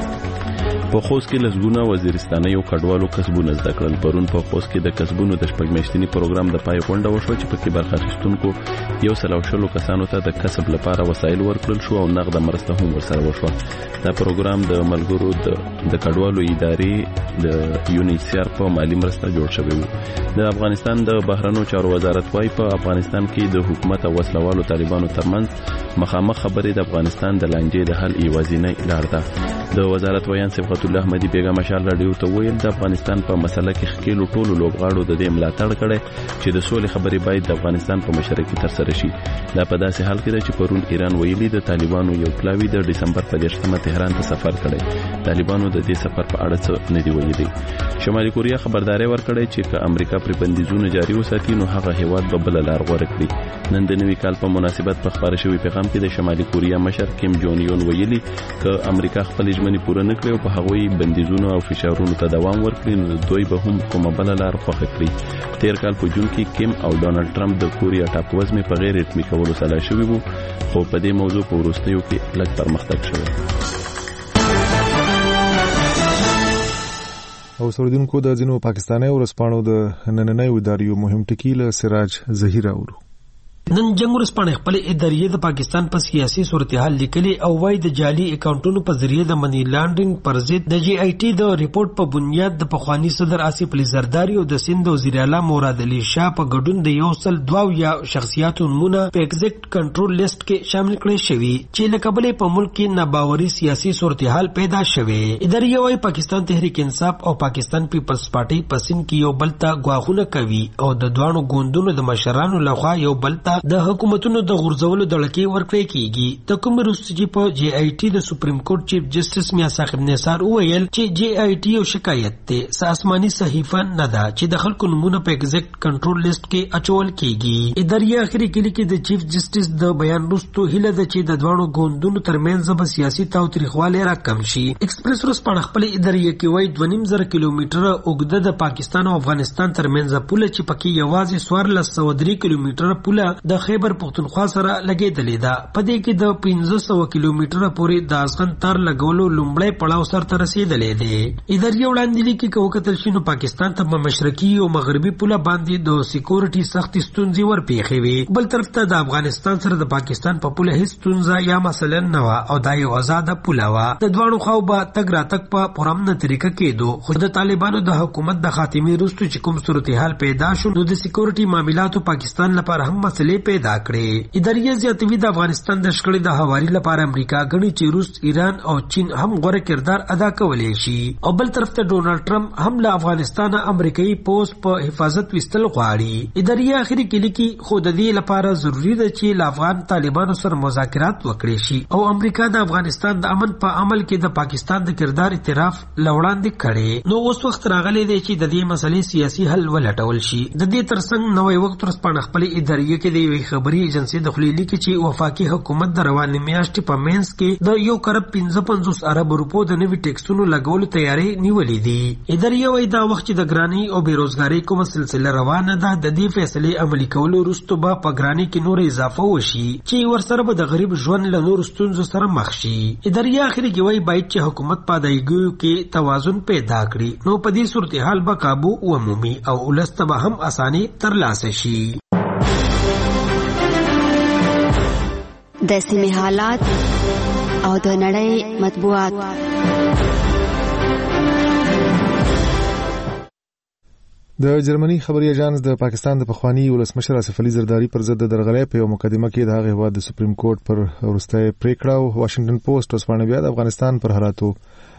په خوست کې لسګونه وزیرستاني او کډوالو کسبونه زده کړل. پرون په خوست کې د کسبونو د شپږمیاشتني پروګرام د پای غونډه وشوه چې پکې برخه اخیستونکو 100 کسانو ته د کسب لپاره وسایل ورکړل شو او نغده مرسته هم ورسره وشوه. دا پروګرام د ملګرو د کډوالو ادارې د UNHCR په مالی مرسته جوړ شوی و. د افغانستان د بهرنیو چارو وزارت وايي په افغانستان کې د حکومت او وسلوالو طالبانو ترمنځ مخامخ خبرې د افغانستان د لانجې د حل ایوازینۍ لار ده. د وزارت ویان صبغت الله احمدي بیگا مشال رادیو ته ویل د افغانستان په مسله کې خکېلو ټولو لوبغاړو د دې ملاتړ کړي چې د سولې خبرې باید د افغانستان په مشرۍ کې ترسره شي. دا په داسې حال کې ده چې پرون ایران ویلي د طالبانو یو پلاوی د دسمبر په 10مه تهران ته سفر کړي. طالبانو د دې سفر په اړه څه نه دی ویلي. شمالي کوریا خبرداري ورکړې چې که امریکا پر بندیزونه جاري وساتي نو هغه هیواد به بل لار غوړه کړي. نن د نوي کال په مناسبت په خبره شوی پیغام کې د شمالي کوریا مشر کیم جون یون ویلي چې امریکا خپل ژمنې پوره نه کړي او په هغوی بندیزونه او فشارونو ته دوام ورکړي نو دوی به هم کومه بل لار خوښه کړي. تیر کال په جون کې کیم او ډونالد ټرمپ د کوریا ټاپووزمې په غیر رسمي کولو سلا شوی وو خو په دې موضوع په وروستیو کې لږ پرمختګ شوی.
او سردونکو د ځینو پاکستاني ورسپانو د نننۍ ادارو مهم ټکی له سراج ظهیر اورو.
نن جنگ ورسپانه خپل ادارې د پاکستان په سیاسي صورتحال لیکلي او وايي د جعلي اکاونټونو په ذریعه د منی لانډرینګ پر ضد د GIT د ریپورت په بنیاد د پخوانی صدر آصف علي زرداری او د سند وزیر اعلی مراد علي شاه په ګډون د 102 شخصیاتو نمونه په ایگزیکټ کنټرول لیست کې شامل کړي شوی چې لکبلې په ملک کې ناباوري سیاسي صورتحال پیدا شوه. ادارې وايي پاکستان تحریک انصاف او پاکستان پیپلز پارټي په سند کې یو بلتا غواخونه کوي او د دوانو ګوندونو د مشرانو لخوا یو بلتا د حکومتونو د غورځولو دړکې ورکړې کیږي. د کوم روسي په GIT د سپریم کورټ چیف جسټس میا صاحب نثار وویل چې GIT یو شکایت دی آسماني صحیفه نه ده چې د خلکو نمونه په ایگزیکټ کنټرول لیست کې اچول کیږي. ادارې اخري کې لیکي د چیف جسټس د بیان وروسته هیله ده چې د دوانو ګوندونو ترمنځ به سیاسي تاوتریخوالی راکم شي. ایکسپریس ورسپانه خپل ادارې کې وایي 2.5 کیلومتره اوږده د پاکستان او افغانستان ترمنځ پوله چې پکې یوازې 1403 کیلومتره پوله د خیبر پختونخوا سره لګیدلې ده. په دې کې د 1500 کیلومتره پورې د ازغن تار لګولو لومړی پړاو سره رسیدلې ده. ادارې وړاندې لیکي چې وکتل شنو پاکستان ته په مشرقي او مغربي پوله باندې د سکیورټي سخت ستونزې ورپېښې وي. بل طرف ته د افغانستان سره د پاکستان په پوله هیڅ ستونزه یا مثلا نه و او دا یو آزاد پوله و. د دوانو خو به تګ راتګ په پرامنه طریقه کېدو. خو د طالبانو د حکومت د خاتمې وروسته چې کوم صورتحال پیدا شو نو د سکیورټي معاملاتو پاکستان لپاره هم مسلې پیدا کړې. ادارې زیاتوي د افغانستان د شخړې د هواري لپاره امریکا غني چې روس، ایران او چین هم غوړه کردار ادا کولای شي او بل طرف ته ډونالد ټرمپ هم له افغانستان امریکایي پوز په حفاظت وستل غواړي. ادارې اخري کې لیکي خو د دې لپاره ضروری ده چې له افغان طالبانو سره مذاکرات وکړي شي او امریکا د افغانستان د امن په عمل کې د پاکستان د کردار اعتراف لوړاندې کړي. نو اوس وخت راغلی دی چې د دې مسلې سیاسي حل ولټول شي. د دې ترڅنګ نوې وخت ورسپانه خپل ادارې کې د د یوې خبري ایجنسی د خلیلی کې چې وفاقي حکومت د روانې میاشتې په مینس کې د 1.55 ارب روپو د نوي ټیکسونو لګولو تیاری نیولې دي. ادارې وايي دا وخت چې د ګرانی او بیروزګاری کومه سلسله روانه ده، د دې فیصلې عملي کولو وروسته به په ګرانی کې نور اضافه وشي چې ورسره به د غریب ژوند له نور ستونزو سره مخ شي. ادارې اخري کې وايي باید چې حکومت په ادایګیو کې توازن پیدا کړي، نو په دې صورتحال به قابو ومومي او ولسته به هم اساني ترلاسه شي.
د سیمې حالات او د نړۍ مطبوعات.
د جرمني خبري اژانس د پاکستان د پخوانی ولسمشر آصف علي زرداری پر ضد د درغلۍ په یو مقدمه کې د هغه هیواد د سپریم کورټ پر وروستۍ پریکړه او واشنگټن پوسټ اوسپانه بیا د افغانستان پر حالاتو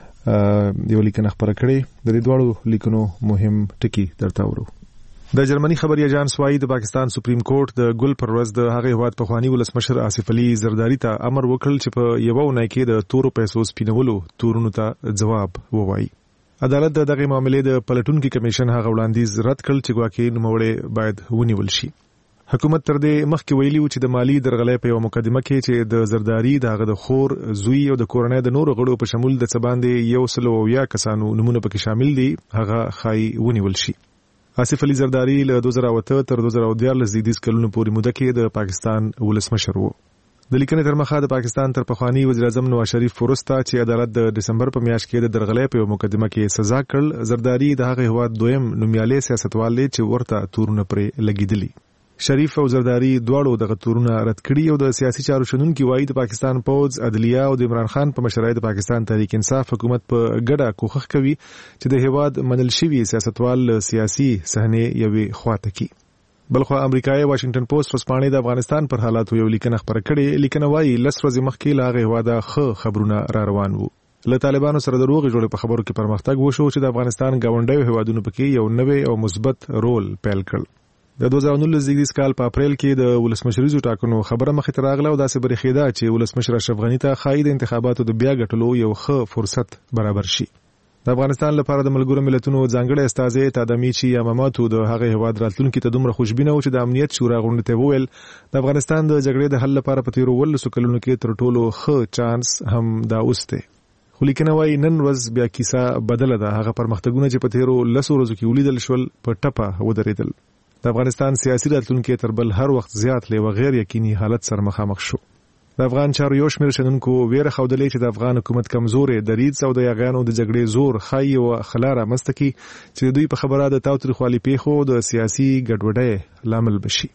یو لیکنه خبره کړې. د دې دوړو لیکنو مهم ټکي درته ورو. د جرمني خبري اژانس وايي د پاکستان سپریم کورټ د ګل پر ورځ د هغه هیواد پخوانی ولسمشر آصف علي زرداری ته امر وکړ چې په یو ونه کې د تورو پیسو سپینولو تورونو ته جواب ووایي. عدالت دغه معاملې د پلټونکو کمیشن هغه وړاندیز رد کړ چې ګواکې نوموړی باید ونیول شي. حکومت تر دې مخکې ویلي و چې د مالی درغلۍ په یو مقدمه کې چې د زرداری دغه د خور زوی او د کورنۍ د نورو غړو په شمول د څه باندې 100 کسانو نمونه پکې شامل دي هغه خای ونیول شي. آصف علي زرداری له 2008 تر 2014 کلونو پورې موده کې د پاکستان ولسمشر و. د لیکنې تر مخه د پاکستان تر پخوانی وزیر اعظم نواز شریف وروسته چې عدالت د دسمبر په میاشت کې د درغلۍ په مقدمه کې سزا کړ، زرداری د هغه هیواد دویم نومیالي سیاستوال دی چې ورته تورونه پرې لګیدلی. شریف او زرداری دواړو دغه تورونه رد کړي او د سیاسي چارو شنونکي وایي د پاکستان پوز، عدلیه او د عمران خان په مشرۍ د پاکستان تحریک انصاف حکومت په ګډه کوښښ کوي چې د هیواد منل شوی سیاستوال سیاسي صحنه یوې خواته کی. بلخو امریکایي واشنگټن پوسټ ورځپاڼې د افغانستان پر حالاتو یو لیکنه خبره کړې. لیکنه وايي لس ورځې مخکې لا هغه هیواد خبرونه را روان وو. له طالبانو سره د روغې جوړې په خبرو کې پرمختګ وشو چې د افغانستان ګاونډیو هیوادونو پکې یو نوې او مثبت رول پیل کړ. د 2019 کال په اپریل کې د ولسمشریزو ټاکنو خبره مخې ته راغله او داسې برېښېده چې ولسمشر اشرف غني ته ښایي د انتخاباتو د بیا ګټلو یو ښه فرصت برابر شي. د افغانستان لپاره د ملګرو ملتونو ځانګړی استازی تادمیچی یاماماتو د هغه هیواد راتلونکي ته دومره خوشبینه و چې د امنیت شورا غونډه ته وویل د افغانستان د جګړې د حل لپاره په تیرو 12 کلونو کې تر ټولو ښه چانس هم دا اوس دی. خو لیکنه وايي نن ورځ بیا کیسه بدله ده. هغه پرمختګونه چې په تیرو 10 ورځو کې ولیدل شول په ټپه ودرېدل. د افغانستان سیاسي راتلونکي تر بل هر وخت زیات له غیر یقیني حالت سره مخامخ شو. د افغان چارو یو شمېر شنونکو ویره ښودلې چې د افغان حکومت کمزورې دریځ او د یاغیانو د جګړې زور ښایي او خلا رامنځته کړي چې دوی په خبره د تاوتریخوالي پیښو د سیاسي ګډوډۍ لامل بشي.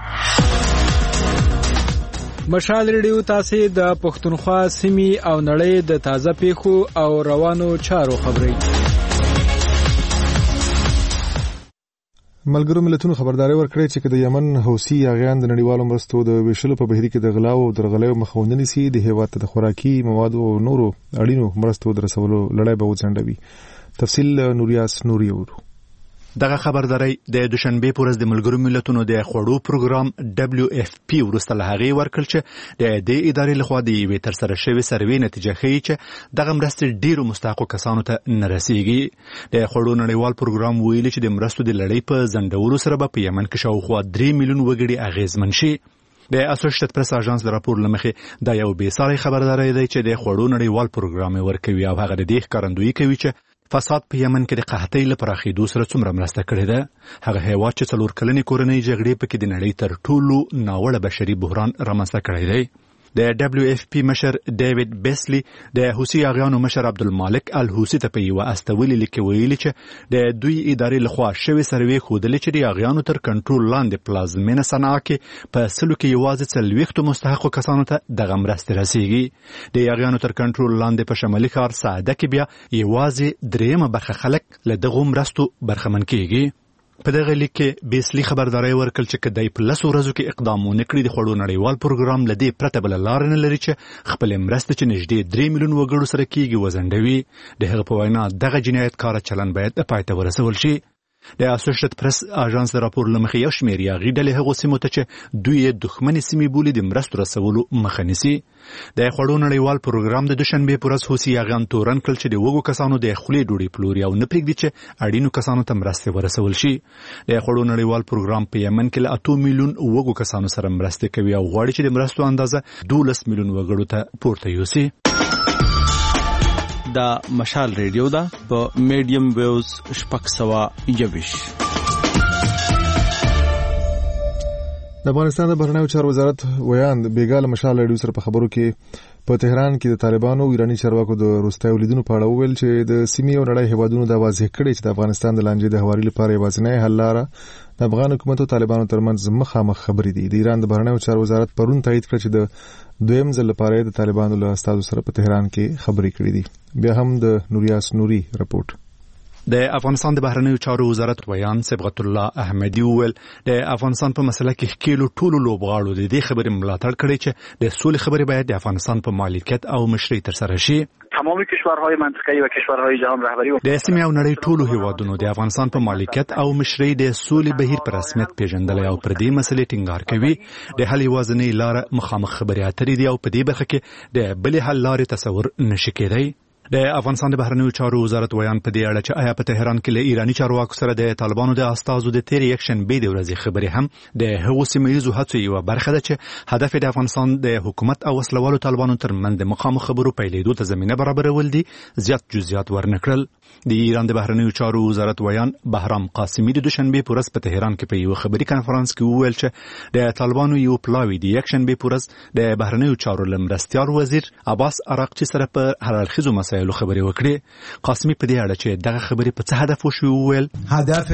مشال ریډیو تاسو د پښتونخوا سیمې او نړۍ د تازه پیښو او روانو چارو خبري.
ملګرو ملتونو خبرداري ورکړې چې د یمن حوثي یاغیان د نړیوالو مرستو د ویشلو په بهیر کې د غلاو او درغلیو مخاوني نيسي، د هیواد ته د خوراکي موادو او نورو اړینو مرستو درسولو لړۍ به وڅنډوي. تفصیل نوریاس نوریو.
دغه خبرداري د دوشنبه پورز د ملګرو ملتونو د خوړو پروګرام WFP ورسته له هغه ورکړل چې د دې ادارې لخوا د یوې تر سره شوی سروې نتیجه ښیي چې دغه مرستې ډیرو مستحقو کسانو ته نه رسیږي. د خوړو نړیوال پروګرام ویلي چې د مرستو د لړۍ په ځنډولو سره به په یمن کې شاوخوا 3 میلیون وګړي اغیزمن شي. د اسوسییټډ پریس اژانس له راپور لمخې دا یو بې ساري خبرداري دی چې د خوړو نړیوال پروګرام ورکوي او هغه د دې ښکارندویي کوي چې فساد په یمن کې د قحطۍ لپاره خېدو سره څومره مرسته کړې ده. هغه هیواد چې 4 کلنې کورنۍ جګړې پکې د نړۍ تر ټولو ناوړه بشري بحران رامنځته کړی دی. د WFP مشر ډیوډ بیسلی د حوثي یاغیانو مشر عبدالمالک الحوثي ته په یو استولي لیک ویلي چې د دوی ادارې لخوا شوی سروې ښودلې چې د یاغیانو تر کنټرول لاندې پلازمینه صنعا کې په سلو کې یوازې 40 مستحقو کسانو ته دغه مرستې رسیږي. د یاغیانو تر کنټرول لاندې په شمالي ښار سعده کې بیا یوازې 3 برخه خلک له دغه مرستو برخمن کیږي. په دغه لیک کې بیسلی خبرداري ورکړل چې کدی په 10 ورځو کې اقدامونه کړی د خوړو نړیوال پروګرام لدی پرته بل لار نه لري چې خپل مرسته چې نږدې 3 میلیون وګړو سره کیږي وزندوي. د هغه په وینا دغه جنایتکار چلن باید پای ته ورسول شي. د اسوسییټ پریس اژانس د راپور لمخې یو شمېر یاغي ډلې هغو سیمو ته چې دوی دښمنې سیمې بولي د مرستو رسولو مخه نیسي. د خوړو نړیوال پروګرام د دوشنبه پر ورځ حوثي یاغیان تورن کړل چې د وګو کسانو د خولې ډوډۍ پلوري او نه پرېږدي چې اړینو کسانو ته مرستې ورسول شي. د خوړو نړیوال پروګرام په یمن کې له 8 میلیون وګو کسانو سره مرستې کوي او غواړي چې د مرستو اندازه 12 میلیون وګړو ته پورته یوسي.
دا مشال ریډیو دا په میډیم ویوز 621.
د افغانستان د بهرنیو چارو وزارت ویاند بیګاله مشال ریډیو سره په خبرو کې په تهران کې د طالبانو او ایرانی چارواکو د روستایو لیدونو په اړه وویل چې د سیمې او نړۍ هیوادونو دا واضح کړي چې د افغانستان د لانجې د هواري لپاره یوازینی حل لاره د افغان حکومت او طالبانو ترمنځ مخامخ خبرې دي. د ایران د بهرنیو چارو وزارت پرون تایید کړ چې د دویم ځل لپاره د طالبانو له استازو سره په تهران کې خبرې کړې دي. بیا هم د نوریاس نوري رپورټ.
د افغانستان د بهرنیو چارو وزارت ویان صبغت الله احمدی وویل د افغانستان په مسله کې ښکیلو ټولو لوبغاړو د دې خبرې ملاتړ کړې چې د سولې خبرې باید د افغانستان په مالکیت او مشرۍ ترسره شي.
تمام کشورهای منطقه‌ای و کشورهای جهان رهبری
د سیمې او نړۍ ټولو هیوادونو د افغانستان په مالکیت او مشرۍ د سولې بهیر په رسمیت پیژندل او پر دې مسلې ټینګار کوي. د حل یوازینی لار مخامخ خبرې اترې دي او په دې برخه کې د بلې حل لارې تصور نشي کېدای. د افغانستان د بهرنیو چارو وزارت ویان په دې اړه چې آیا په تهران کې له ایرانی چارواکو سره د طالبانو د استازو د تیر یک شنبه د ورځې خبرې هم د هغو سیمه‌ییزو هڅو یوه برخه ده چې هدف د افغانستان د حکومت او وسلوالو طالبانو ترمنځ د مخامخ خبرو پیلېدو ته زمینه برابرول دي. زیات جزئیات ورنکړل. د ایران د بهرنیو چارو وزارت ویان بهرام قاسمی د دوشنبه په ورځ په تهران کې په یو خبري کانفرنس کې وویل چې د طالبانو یو پلاوی د یک شنبه په ورځ د بهرنیو چارو لمرستیار وزیر عباس عراقچی سره په هررخیزو مسایلو خبرې وکړې. قاسمی په دې اړه چې دغه خبرې په څه هدف وشوي وویل
هدف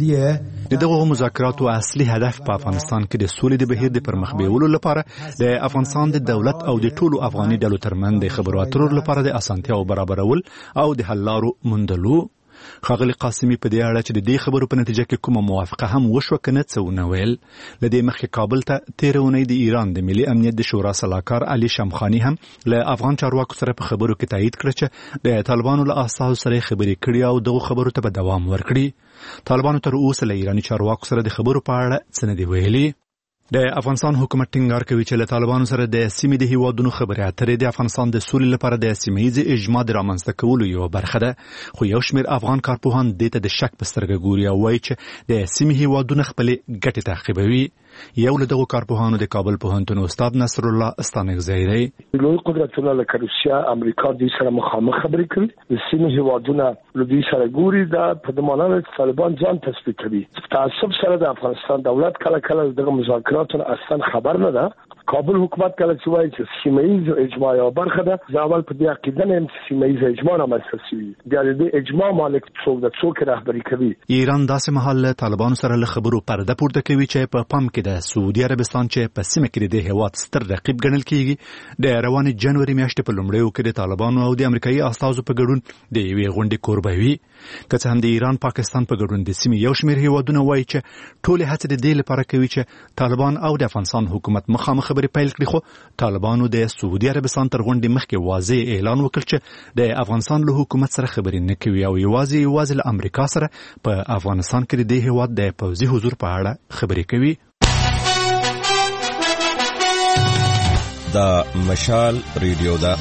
اصلي
دغه مذاکراتو اصلي هدف په افغانستان کې د سولې د بهیر د پرمخ بیولو لپاره د افغانستان د دولت او د ټولو افغاني ډلو ترمنځ د خبرو اترو لپاره د اسانتیاو برابرول او د حل لارو موندلو. ښاغلي قاسمی په دې اړه چې د دې خبرو په نتیجه کې کومه موافقه هم وشوه کنه څه ونه ویل. له دې مخکې کابل ته تېره اونۍ د ایران د ملي امنیت د شورا سلاکار علي شمخاني هم له افغان چارواکو سره په خبرو کې تایید کړ چې د طالبانو له استازو سره خبرې کړي او دغه خبرو ته به دوام ورکړي. طالبانو تر اوسه له ایرانی چارواکو سره د خبرو په اړه څه نه دی ویلي. د افغانستان حکومت ټینګار کوي چې له طالبانو سره د سیمې د هیوادونو خبرې اترې د افغانستان د سولې لپاره د سیمه‌ییز اجماع د رامنځته کولو یو برخه ده. خو یو شمېر افغان کارپوهان دې ته د شک په سترګه ګوري او وایي چې د سیمې هیوادونه خپلې ګټې تعقیبوي. یو له دغو کارپوهانو د کابل پوهنتون استاد نصر الله استانکزی دی.
لوی قدرتونه لکه روسیا امریکا دوی سره مخامخ خبرې کوي. د سیمې هیوادونه له دوی سره ګوري دا په دمانه طالبان ځان تثبیت کوي. تعصب سره د افغانستان دولت کله کله دغه مذاکراتو اصلا خبر نه ده. کابل حکومت کله چې وایي چې سیمه‌ییز اجماع یو برخه ده زه اول په دې عقیده نه یم چې سیمه‌ییز اجماع رامنځته شوي. بیا د اجماع مالک څوک د څوک رهبري کوي.
ایران داسې مهال له طالبانو سره له خبرو پرده پورته کوي چې په پام کې د سعودي عربستان چې په سیمه کې د هیواد ستر رقیب ګڼل کیږي د روانې جنوري میاشتې په لومړیو کې د طالبانو او د امریکایي استازو په ګډون د یوې غونډې کوربه وي. که څه هم د ایران پاکستان په ګډون د سیمې یو شمېر هیوادونه وایي چې ټولې هڅې د دې لپاره کوي چې طالبان او د افغانستان حکومت مخامخ خبرې پیل کړي. خو طالبانو د سعودي عربستان تر غونډې مخکې واضح اعلان وکړ چې د افغانستان له حکومت سره خبرې نه کوي او یوازې له امریکا سره په افغانستان کې د هیواد د پوځي حضور په اړه خبرې کوي.
دا مشال ریډیو دا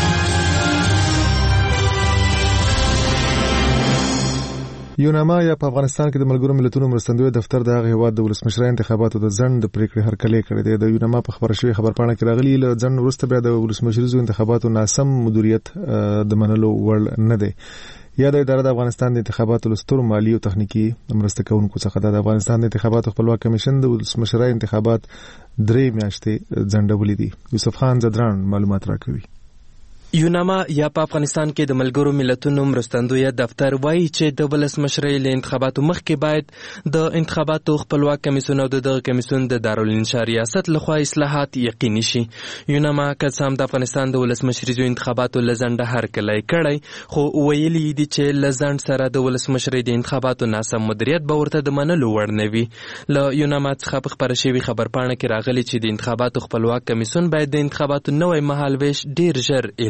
یوناما یا په افغانستان کې د ملګرو ملتونو مرستندوی دفتر د هغه هیواد د ولسمشرۍ انتخاباتو د ځنډ د پریکړې هرکلی کړی دی. د یوناما په خبره شوې خبرپاڼه کې راغلي له ځنډ وروسته بیا د ولسمشریزو انتخاباتو ناسم مدیریت د منلو وړ نه دی. یا د اداره د افغانستان د انتخاباتو لستر مالی او تخنیکی مرسته کوونکو څخه د افغانستان د انتخاباتو خپلواک کمیشن د ولسمشرۍ انتخابات 3 میاشتې ځنډولې دي. یوسف خان زدران معلومات راکوي.
یوناما یا په افغانستان کې د ملګرو ملتونو مرستندوی دفتر وایي چې د ولسمشرۍ له انتخاباتو مخکې باید د انتخاباتو خپلواک کمیسیون او دغه کمیسیون د دارالانشا ریاست لخوا اصلاحات یقیني شي. یوناما که څه هم د افغانستان د ولسمشریزو انتخاباتو له ځنډه هرکلی کړی خو ویلي دي چې له ځنډ سره د ولسمشرۍ د انتخاباتو ناسم مدیریت به ورته د منلو وړ نه وي. له یوناما څخه په خپره شوې خبرپاڼه کې راغلي چې د انتخاباتو خپلواک کمیسیون باید د انتخاباتو نوی مهالویش ډیر ژر اعلان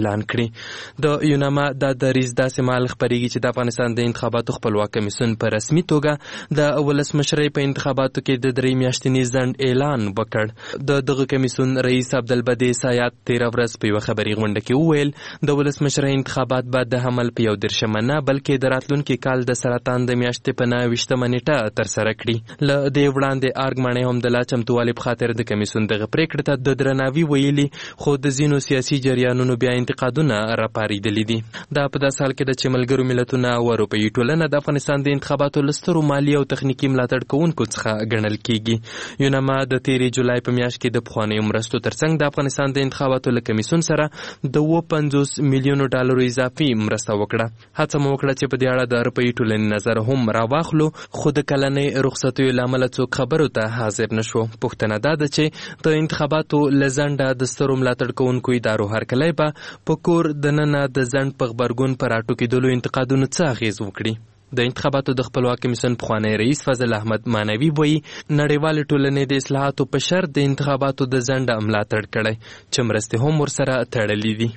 اعلان کړي. د یوناما د دریز داسې مال خبرېږي چې د افغانستان د انتخاباتو خپلواک کمیسیون په رسمي توګه د ولسمشرۍ په انتخاباتو کې د 3 میاشتني ځنډ اعلان وکړ. د دغه کمیسیون رئیس عبدالبدی سایات 13 ورځ په یوه خبري غونډه کې وویل د ولسمشرۍ انتخابات بعد د حمل په 31 نه بلکې د راتلونکي کال د سرطان د میاشتې په 29 نیټه ترسره کړي. له دې وړاندې ارګ ماڼۍ هم د لا چمتووالي په خاطر د کمیسیون دغه پریکړې ته د درناوي ویلي، خو د ځینو سیاسي جریانونو بیا انتقادونه راپارېدلي دي. دا په داسې حال کې ده چې ملګرو ملتونه او اروپایي ټولنه د افغانستان د انتخاباتو له سترو مالي او تخنیکي ملاتړ کوونکو څخه ګڼل کېږي. یوناما د تېرې جولای په میاشت کې د پخوانیو مرستو ترڅنګ د افغانستان د انتخاباتو له کمیسیون سره د 50 میلیونو ډالرو اضافي مرسته وکړه. هڅه مو وکړه چې په دې اړه د اروپایي ټولنې نظر هم راواخلو، خو د کلنۍ رخصتیو له امله څوک خبرو ته حاضر نه شو. پوښتنه دا ده چې د انتخاباتو له ځنډه د سترو ملاتړ کوونکو ادارو هرکلی به په کور دننه د ځنډ په غبرګون پر راټوکېدلو انتقادونو څه اغېز وکړي. د انتخاباتو د خپلواک کمیسیون پخوانی رئیس فضل احمد مانوي وایي نړیوالې ټولنې د اصلاحاتو په شرط د انتخاباتو د ځنډه ملاتړ کړی چې مرستې هم ورسره تړلې دي.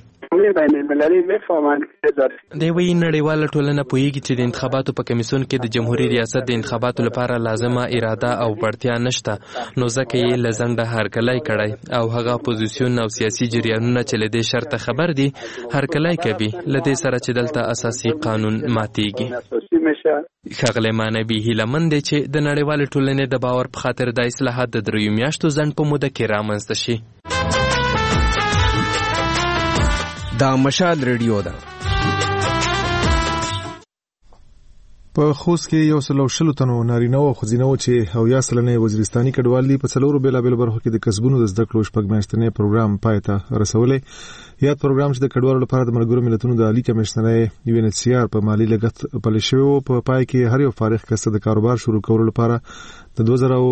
دی وایي نړیواله ټولنه پوهیږي چې د انتخاباتو په کمیسیون کې د جمهوریت ریاست د انتخاباتو لپاره لازمه اراده او وړتیا نشته، نو ځکه یې له ځنډه هرکلی کړی او هغه اپوزیسیون او سیاسي جریانونه چې له دې شرطه خبر دي هرکلی کوي، له دې سره چې دلته اساسي قانون ماتیږي. ښاغلی مانوي هیله مند دی چې د نړیوالې ټولنې د باور په خاطر د اصلاحات د 3 میاشتو ځنډ په موده کې رامنځته شي.
دا مشال ریډیو ده.
په خوست کې 140 تنو نارینه او ښځینه چې 70 سلنه وزیرستاني کډوال دي په څلورو بیلابیلو برخو کې د کسبونو د زده کړو شپږ میاشتنی پروګرام پای ته رسولې. یاد پروګرام چې د کډوالو لپاره د ملګرو ملتونو د عالی کمشنرۍ UNHCR په مالی لګښت پلي شوی په پای کې هر یو فارغ کس د کاروبار شروع کولو لپاره د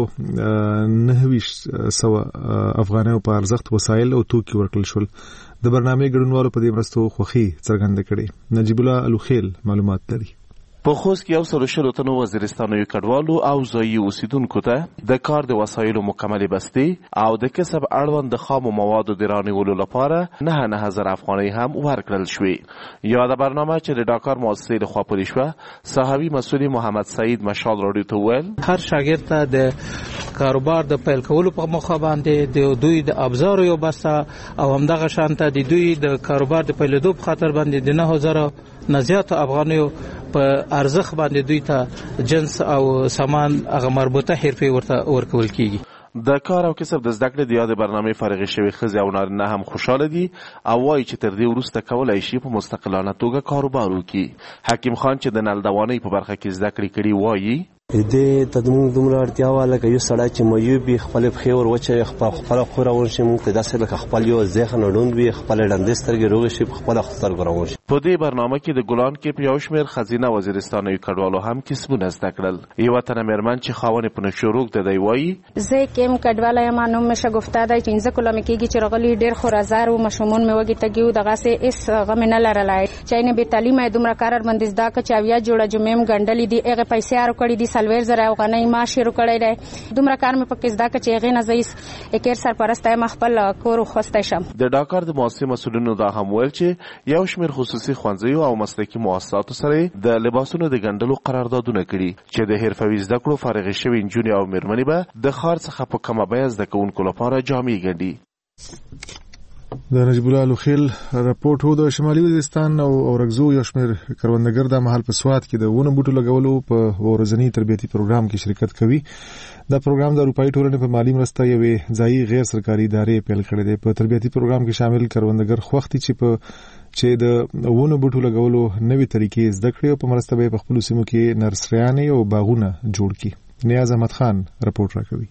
2900 افغانیو په ارزښت وسایل او توکي ورکړل شول. د برنامې ګډونوالو په دې مرستو خوښي څرګنده کړې. نجیب الله الوخیل معلومات لري.
په خوست کې 140 تنو وزیرستاني کډوالو او ځایي اوسیدونکو ته د کار د وسایلو مکملې بستې او د کسب اړوند د خامو موادو د رانیولو لپاره 9000 افغانۍ هم ورکړل شوې. یاده برنامه چې د ډاکار مؤسسې لخوا پلي شوه صحابي مسؤل محمد سعید مشال راډیو ته وویل
هر شاګرد ته د کاروبار د پیل کولو په موخه باندې د دوی د ابزار یو بسته او همدغه شانته د دوی د کاروبار د پیلېدو په خاطر باندې د 9000 نه زیات افغانیو په ارزښت باندې دوی ته جنس او سامان هغه مربوطه حرفې ورته ورکول کیږي.
د کار او کسب د زده کړې د یادې برنامې فارغې شوې ښځې او نارینه هم خوشحاله دي او وایي چې تر دې وروسته کولی شي په مستقلانه توګه کاروبار وکړي. حکیم خان چې د نلدوانۍ په برخه کې زده کړې کړي وایي
دې تدمون دومره اړتیا وه لکه یو سړی چې میوب وي خپلې پښې ور وچوي خپله خو روان شي موږ ته داسې لکه خپل یو ذهن ړوند وي خپلې ړندې سترګې روغې شي په خپله سترګو روان شي.
په دې برنامه کې د ګلان کې په یو شمېر ښځینه وزیرستاني کډوالو هم کسبونه زده کړل. یوه تنه مېرمن چې خاونې په نشروک ده دی وایي
زه کیم کډواله یم نوم مې شګفته دی 15 کاله مې کېږي چې راغلي ډېر خورازار و ماشومان مې وږي تږي و دغسې هېڅ غم مې نه لرلی چې یعنې بې تعلیمه یې دومره کار باندې زده کړه چې 70 جوړه جمعې م ګنډلې دي هغې پیسې هرو کړي دي 40,000 افغانۍ ما شروع کړی دی دومره کار مې پکې زده کړه چې هغې نه زه یې کیر سرپرسته یم خپل کور خوستی شم.
د ډاکار د مؤسسې مسؤلینو دا هم ویل چې یو شمېر خصوصي ښوونځیو او مسلکي مؤسساتو سره د لباسونو د ګنډلو قراردادونه کړي چې د حرفوي زده کړو فارغې شوې نجونې او مېرمنې به د ښار څخه په کمه بیه زده کوونکو لپاره جامې ګنډي.
د نجیب الله الوخیل راپورټ وو. د شمالي وزیرستان او اورګزو یو شمېر کروندګر د مهال په سواد کې د ونو بوټو لګولو په ورځني تربیتي پروګرام کې شرکت کوي. دا پروګرام د اروپایي ټولنې په مالی مرسته یوې ځایي غیر سرکاري ادارې پیل کړی دی. په تربیتي پروګرام کې شامل کروندګر خوښ دي چې د ونو بوټو لګولو نوې طریقې زده کړي او په مرسته به په خپلو سیمو کې نرسریانې او باغونه جوړ کړي. نیاز احمد خان راپورټ راکوي.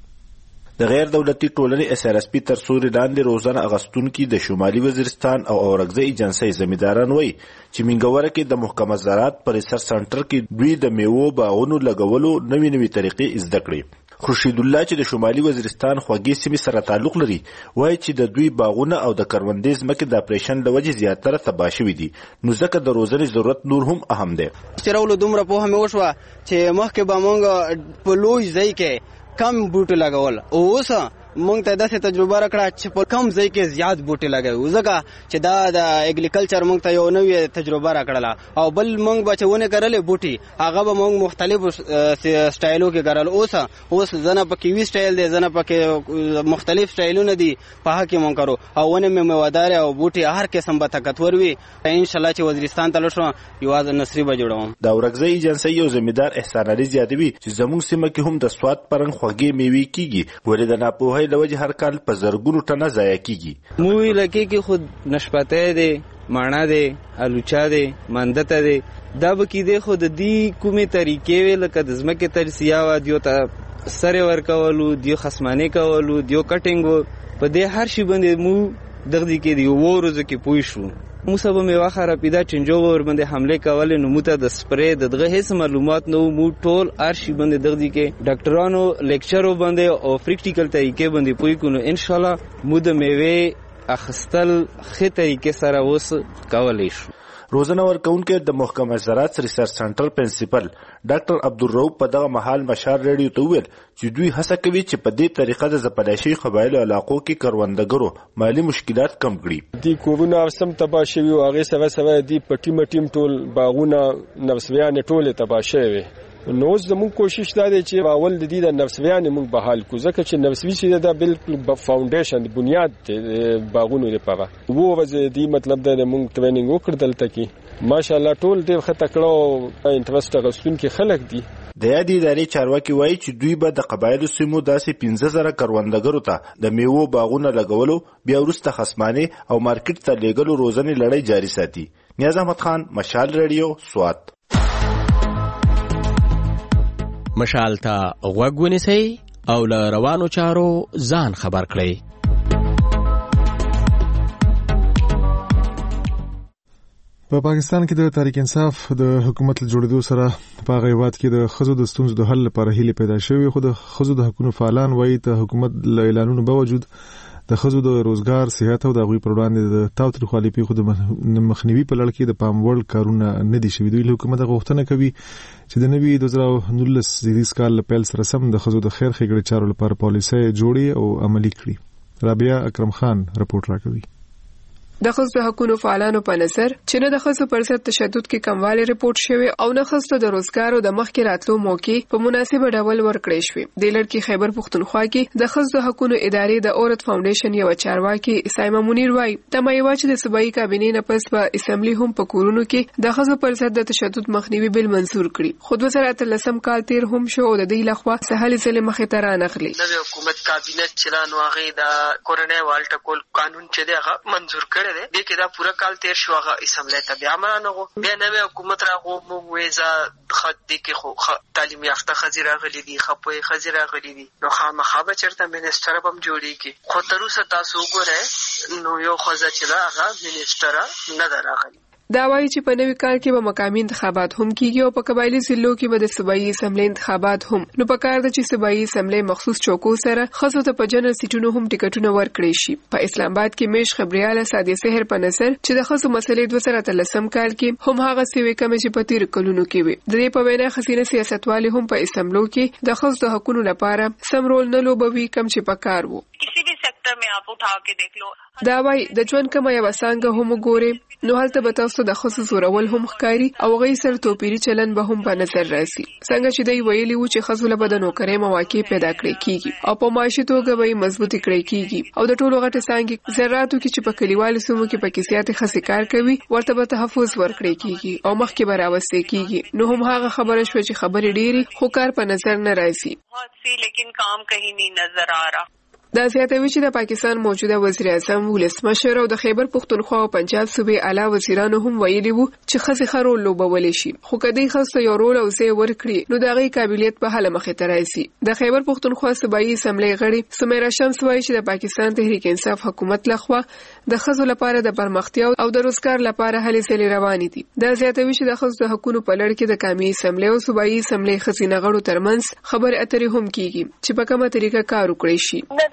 د غیر دولتي ټولنې SRSP تر سوري لاندې روزانه اغستونکي د شمالي وزیرستان او اورګزی ایجنسۍ زمینداران وایي چې منګوره کې د محکمه زراعت په ریسرچ سنټر کې دوی د میوو باغونو لګولو نوې طریقې زده کړې. خورشید الله چې د شمالي وزیرستان خوږې سیمې سره تعلق لري وایي چې د دوی باغونه او د کروندې ځمکې د اپریشن له وجې زیاتره تباه شوي دي نو ځکه د روزنې ضرورت نور هم اهم دی.
چې راولو دومره پوهه مې وشوه چې مخکې به موږ په لوی ځای کې کم بوټو لګول او اوس
مونږ ته داسې تجربه راکړه چې په کم ځای کې زیات بوټي لګوي، ځکه چې دا د اګریکلچر مونږ ته یو نوې تجربه راکړله. او بل مونږ به چې ونه کرلې بوټي هغه به مونږ مختلفو سټایلو کې کرل. اوس ځنه پکې وی سټایل دی، ځنه پکې مختلف سټایلونه دي، په هغه کې مونږ کرو. او ونه مې میوه‌دار او بوټي هر قسم به طاقتور وي. ان شاء الله چې وزیرستان ته لشم یوازې نصری به جوړوم.
د اورګزۍ ایجنسی یو زمیندار احسان علي زیاتوي چې زموږ سیمه کې هم د سواد پرنګ خوږې میوې کیږي، ولې د ناپوهۍ له وجې هر کال په زرګونو ټنه ضایع کیږي.
موږ لکه کې خود نشپته دي، ماڼه دي، الوچا دي، مندته دي، دا به کې دي خود دی کومه طریقې وی لکه د زمکه ترسیا و دیو ته سره ورکولو، دیو خصمانه کولو، دیو کټینګ په دې هر شی باندې مو دغه کې دی ورځ کې پوي شو. مو سبا می واخره پیدا چنجو ور باندې حمله کول نو مو ته د سپری دغه هیڅ معلومات نو مو ټول ارشي باندې دغه کې ډاکټرانو لیکچرو باندې او پریکټیکل طریقې باندې پوي کو. نو ان شاء الله مو د میوه اخستل خې طریقې سره اوس کولای شو.
روزنه ورکونکو د محکمه زراعت ریسرچ سنټر پرنسپل ډاکټر عبدالرؤف په دغه مهال مشال ریډیو ته وویل چې دوی هڅه کوي چې په دې طریقه د ځپلاشي قبایلو علاقو کې کروندګرو مالی مشکلات کم کړي.
دی کورونه سم تباه شوي او هغه سره دی پټیم ټول باغونه نفسویان ټول تباه شوي. نو زموږ کوشش دا دی چې اول د دې د نفسویان موږ بحال کو، ځکه چې نفسوي چې دا بالکل فاونډیشن بنیاد باغونو لپاره وو وځي. دی مطلب دا موږ ټریننګ وکړ دلته کې ماشاءالله ټول ډېر ښه تکړه انټرست غوښتونکي خلک دي.
د یادې ادارې چارواکي وایي چې دوی به د قبایلو سیمو داسې 15,000 کروندګرو ته د میوو باغونه لګولو، بیا وروسته خصمانه او مارکیټ ته لیږلو روزنې لړۍ جاري ساتي. نیاز احمد خان، مشال ریډیو، سوات.
مشال ته غوږ ونیسئ او له روانو چارو ځان خبر کړئ.
په پاکستان کې د تحریک انصاف د حکومت له جوړېدو سره په هیواد کې د ښځو د ستونزو د حل لپاره هیله پیدا شوې، خو د ښځو د حقوقو فعالان وایي ته حکومت له اعلانونو باوجود د ښځو د روزګار، صحت او د هغوی پر وړاندې د تاوتریخوالي پیښو د مخنیوي په لړ کې د پام وړ کارونه نه دي شوي. دوی له حکومت غوښتنه کوي چې د نوي 2019 زیږدیز کال له پیل سره سم د ښځو د خیر ښېګڼې چارو لپاره پالیسۍ جوړې او عملي کړي. رابعه اکرم خان رپورټ راکوي.
د ښځو د حقوقو فعالانو په نظر چې نه د ښځو پر ضد تشدد کې کموالی رپورټ شوی او نه ښځو د روزګار او د مخکې راتلو موقع په مناسبه ډول ورکړې شوې. د لړ کې خیبر پښتونخوا کې د ښځو د حقوقو ادارې د اورت فاونډیشن یو چارواکي سایمه منیر وایي تمایوا چې د صوبایي کابینې نه پس په اسمبلی هم په کورونو کې د ښځو پر ضد د تشدد مخنیوي بل منظور کړي. خو 2013 کال تیر هم شو او د دې لخوا سهالي ځلې مخې ته رانغلي.
د حکومت کابینه چلانو هغه د کورنۍ والټ کول قانون چې دغه منظور کړي دی د کې دا پورا کال تیر شو هغه اسمبلی ته بیا مرانغو بیا نوې حکومت راغو مو وېزا خد دي کې خو تعلیم یافته خزي راغلي دي خپوي خزي راغلي دي نو خامخا به چرته منسټر بم جوړیږي خو تر اوسه تاسو وګورئ نو یو خزه چې هغه منسټر نه راغلي.
دا وایي چې په نوي کال کې به مقامي انتخابات هم کیږي او په قبایلی ضلعو کې به د صوبایي اسمبلی انتخابات هم. نو په کار ده چې صوبایي اسمبلی مخصوص چوکو سره ښځو ته په جنرال سیټونو هم ټیکټونه ورکړي شي. په اسلام آباد کې میش خبرياله سادیه سحر په نظر چې د ښځو مسلې 2013 کال کې هم هغه سوي کم چې په تیر کلونو کې وي. د دې په وینا خسینه سیاستوالي هم په اسمبلو کې د ښځو د حقوقو لپاره سم رول نه لوبوي کم چې پکار وو.
کسی بھی سیکٹر میں آپ اٹھا کے دیکھ لو.
دا وایي د ژوند کومه یو څنګه هم ګوري نو هلته به تاسو د ښځو زورول هم ښکاري او غي سره توپیری چلن به هم په نظر راسي. څنګه چې دوی ویلي وو چې ښځو له بدن نوکرۍ مواقع پیدا کړې کیږي او په معاشي توګه به مضبوطی کړې کیږي او د ټولو غټه څنګه زراعتو کې چې په کلیوالو سیمو کې په کیسيات خاصی کار کوي ورته به تحفظ ورکړې کیږي او مخکې به راوستي کیږي. نو هم هغه خبره شو چې خبرې ډېری خو کار په نظر نه راځي.
لیکن کام کہیں نہیں نظر آ رہا.
دا زیاتوي چې د پاکستان موجوده وزیر اعظم ولسمشر او د خیبر پښتونخوا او پنجاب صوبې اعلی وزیرانو هم ویلي وو چې ښځې ښه رول لوبولی شي خو که دوی ښځو ته یو رول او ځای ورکړي نو د هغې قابلیت به هله مخې ته راسي. د خیبر پښتونخوا صوبایي اسمبلی غړي سمیرا شمس وایي چې د پاکستان تحریک انصاف حکومت لخوا د ښځو لپاره د پرمختیا او د روزګار لپاره هلې ځلې روانې دي. دا زیاتوي چې د ښځو د حقوقو په لړ کې د قومي اسمبلی او صوبایي اسمبلی ښځینه غړو ترمنځ خبرې اترې هم کیږي چې په کومه طریقه کار وکړي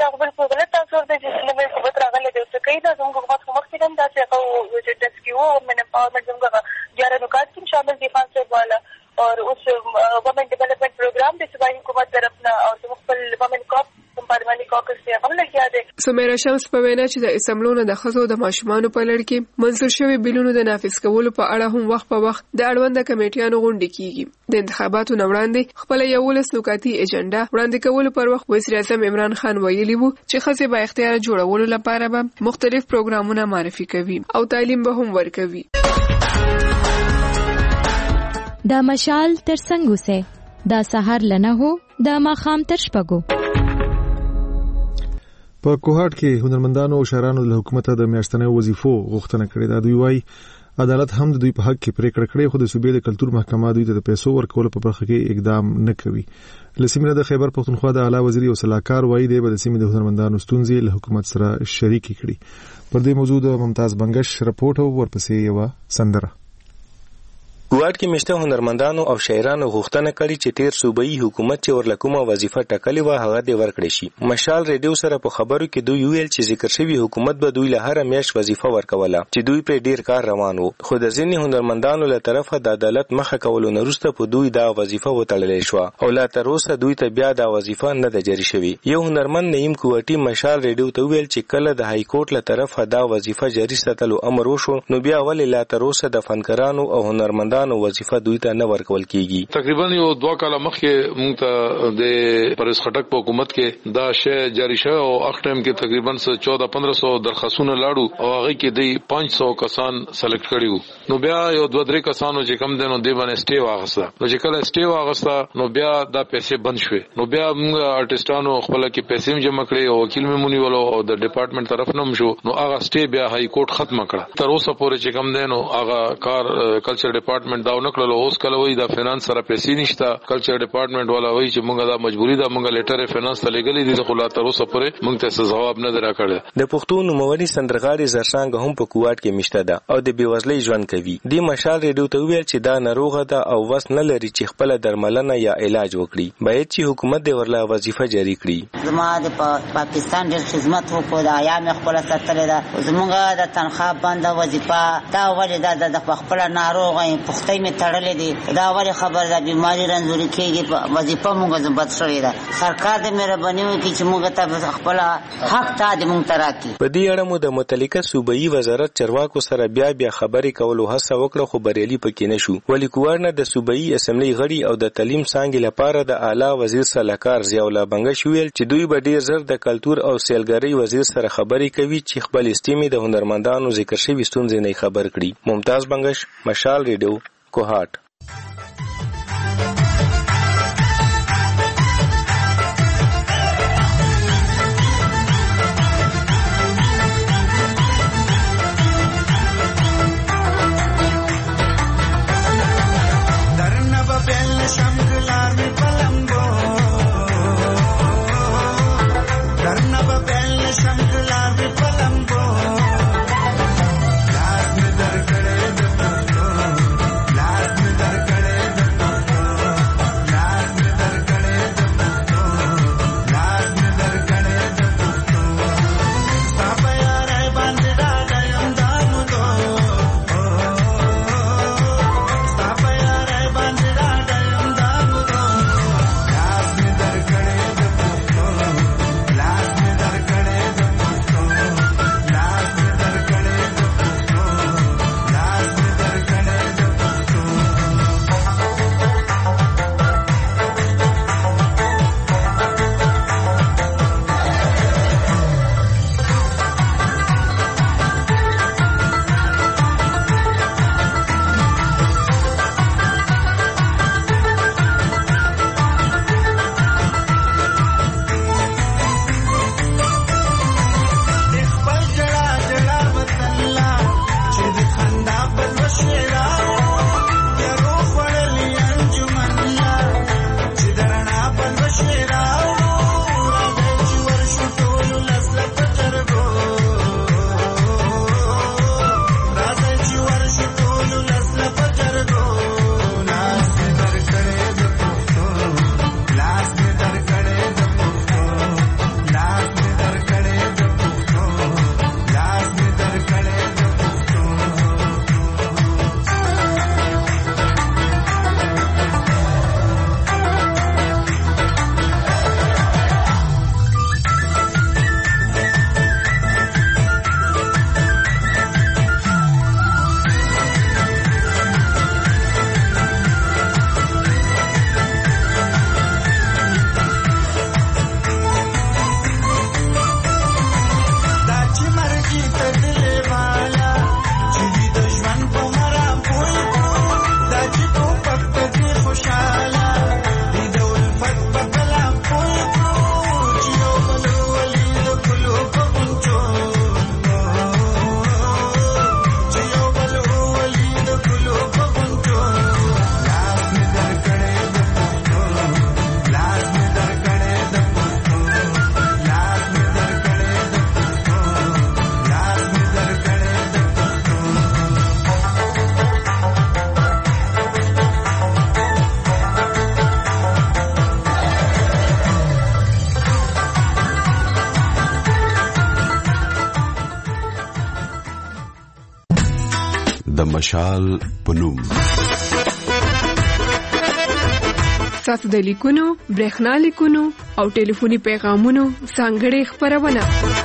شي.
د اسلامي حکومت راغله د څه دا زموږ حکومت خو مخکې هم داسې هغه چې ټس کیو من امپاورمنٹ زموږ 11 نکات کې شامل دي خاص والا اور اس وومن ڈیولپمنٹ پروگرام د صوبائی حکومت طرف نه او د خپل وومن کاپ پارلماني کاکس ته هم
سمیرا شمس په وینا چې د اسمبلو نه د ښځو د ماشومانو په لړ کې منظور شوی بیلونو د نافذ کولو په اړه هم وخت په وخت د اړونده کمیټیانو غونډې کیږي. د انتخاباتو نه وړاندې خپل 11 نکاتي ایجنډا وړاندې کولو پر وخت وزیر اعظم عمران خان ویلي وو چې ښځې با اختیار جوړولو لپاره به مختلف پروګرامونه معرفي کوي او تعلیم به هم ورکوي.
دا مشال تر څنګه سه دا سحر لنه هو دا ماخام تر شپږو.
په کوهاټ کې هنرمندانو او شاعرانو له حکومت د میاشتنې وظیفو غوښتنه کړې ده. دوی وايي عدالت هم د دوی په حق کې پریکړه کړې خو د صوبې د کلتور محکمه دوی ته د پیسو ورکولو په برخه کې اقدام نه کوي. لسیمه د خیبر پختونخوا د اعلی وزیر او صلاحکار وايي د سیمې د هنرمندانو ستونزې له حکومت سره شریک کړي. پر دې موضوع د ممتاز بنگش رپورټ او ورپسې یو سندره.
ګواد کې مشته هنرمندانو او شاعرانو غوښتنه کړې چې تیر صوبایي حکومت چې ورلکومه وظیفه ټاکلې و هغه دې ورکړې شي. مشال ریډیو سره په خبرو کې دوی ویل چې ذکر شوی حکومت به دوی له هر میاشت وظیفه ورکوله چې دوی پر ډیر کار روان وو خو د ځینې هنرمندانو له طرفه د عدالت مخه کولو نه وروسته په دوی دا وظیفه وتړلې شو او لا تر اوسه دوی ته بیا دا وظیفه نه ده جاری شوې. یو هنرمند نعیم کوټي مشال ریډیو ته ویل چې کله د های کورټ له طرفه دا وظیفه جاری ساتلو امر وشو نو بیا ولې لا تر اوسه د فنکارانو او هنرمندانو وظیفه دوی ته نه ورکول کیږي.
تقریبا یو 2 کال مخکې موږ ته د پرس خټک په حکومت کې دا شی جاری شوی او اخ ټایم کې تقریبا 14-1500 درخواستونه لاړو او هغه کې د 500 کسان سلیکټ کړیو نو بیا یو 2-3 کسانو چې کم دنو دی باندې سټي واغسته نو چې کله سټي واغسته نو بیا دا پیسې بند شوې نو بیا موږ آرټیستانو خپل کې پیسې جمع کړې او وکیل مونږ ولو او د ډپارټمنټ طرف نه مشو نو هغه سټي بیا های کورټ ختم کړه تر اوسه پورې چې کم دنو هغه کار کلچر ډپارټمنټ دا نه کړلو اوس کله وای دا فینانس سره پیسې نشته کلچر ډپارټمنټ والا وای چې موږ دا مجبوری دا موږ لیټر فینانس ته لګلې دي خو لا تر اوسه پورې موږ ته ځواب نه درکړل.
د پښتون نوموړي سندرغاړي زرشانګ هم په کوټ کې مشته ده او د بیوزلۍ ژوند کوي. د مشال ریډیو ته ویل چې دا ناروغه ده او وس نه لري چې خپل درملنه یا علاج وکړي. باید چې حکومت د ورلا وظیفه جاری کړي.
زما د پاکستان د خدمت وکړو دا یا مې خپل ساتل ده زموږه د تنخواه بند وظیفه دا ولې د خپل ناروغه پختې می تړلې دي دا ولی خبر ده بیماری رنځوري کېږي وظیفه موږ زبط شوې ده سرکار دې مهرباني وکړي چې موږ ته خپل حق ته دې موږ ته راکړي.
په دې اړه مو د متعلقه صوبایي وزارت چارواکو سره بیا خبرې کولو هڅه وکړه خو بریالي پکې نشو. ولی کوارنه د صوبایي اسمبلی غړي او د تعلیم څانګې لپاره د اعلی وزیر صلاحکار ضیاء الله بنگش ویل چې دوی به ډیر زر د کلتور او سیلګرۍ وزیر سره خبرې کوي چې خپل استیمې د هنرمندانو ذکر شوی ستونزې نه خبر کړي. ممتاز بنگش مشال ریډیو کوهاټ.
د مشال پنوم.
تاسو د لیکونو، برېښنا لیکونو او ټلیفوني پیغامونو ځانګړې خبرونه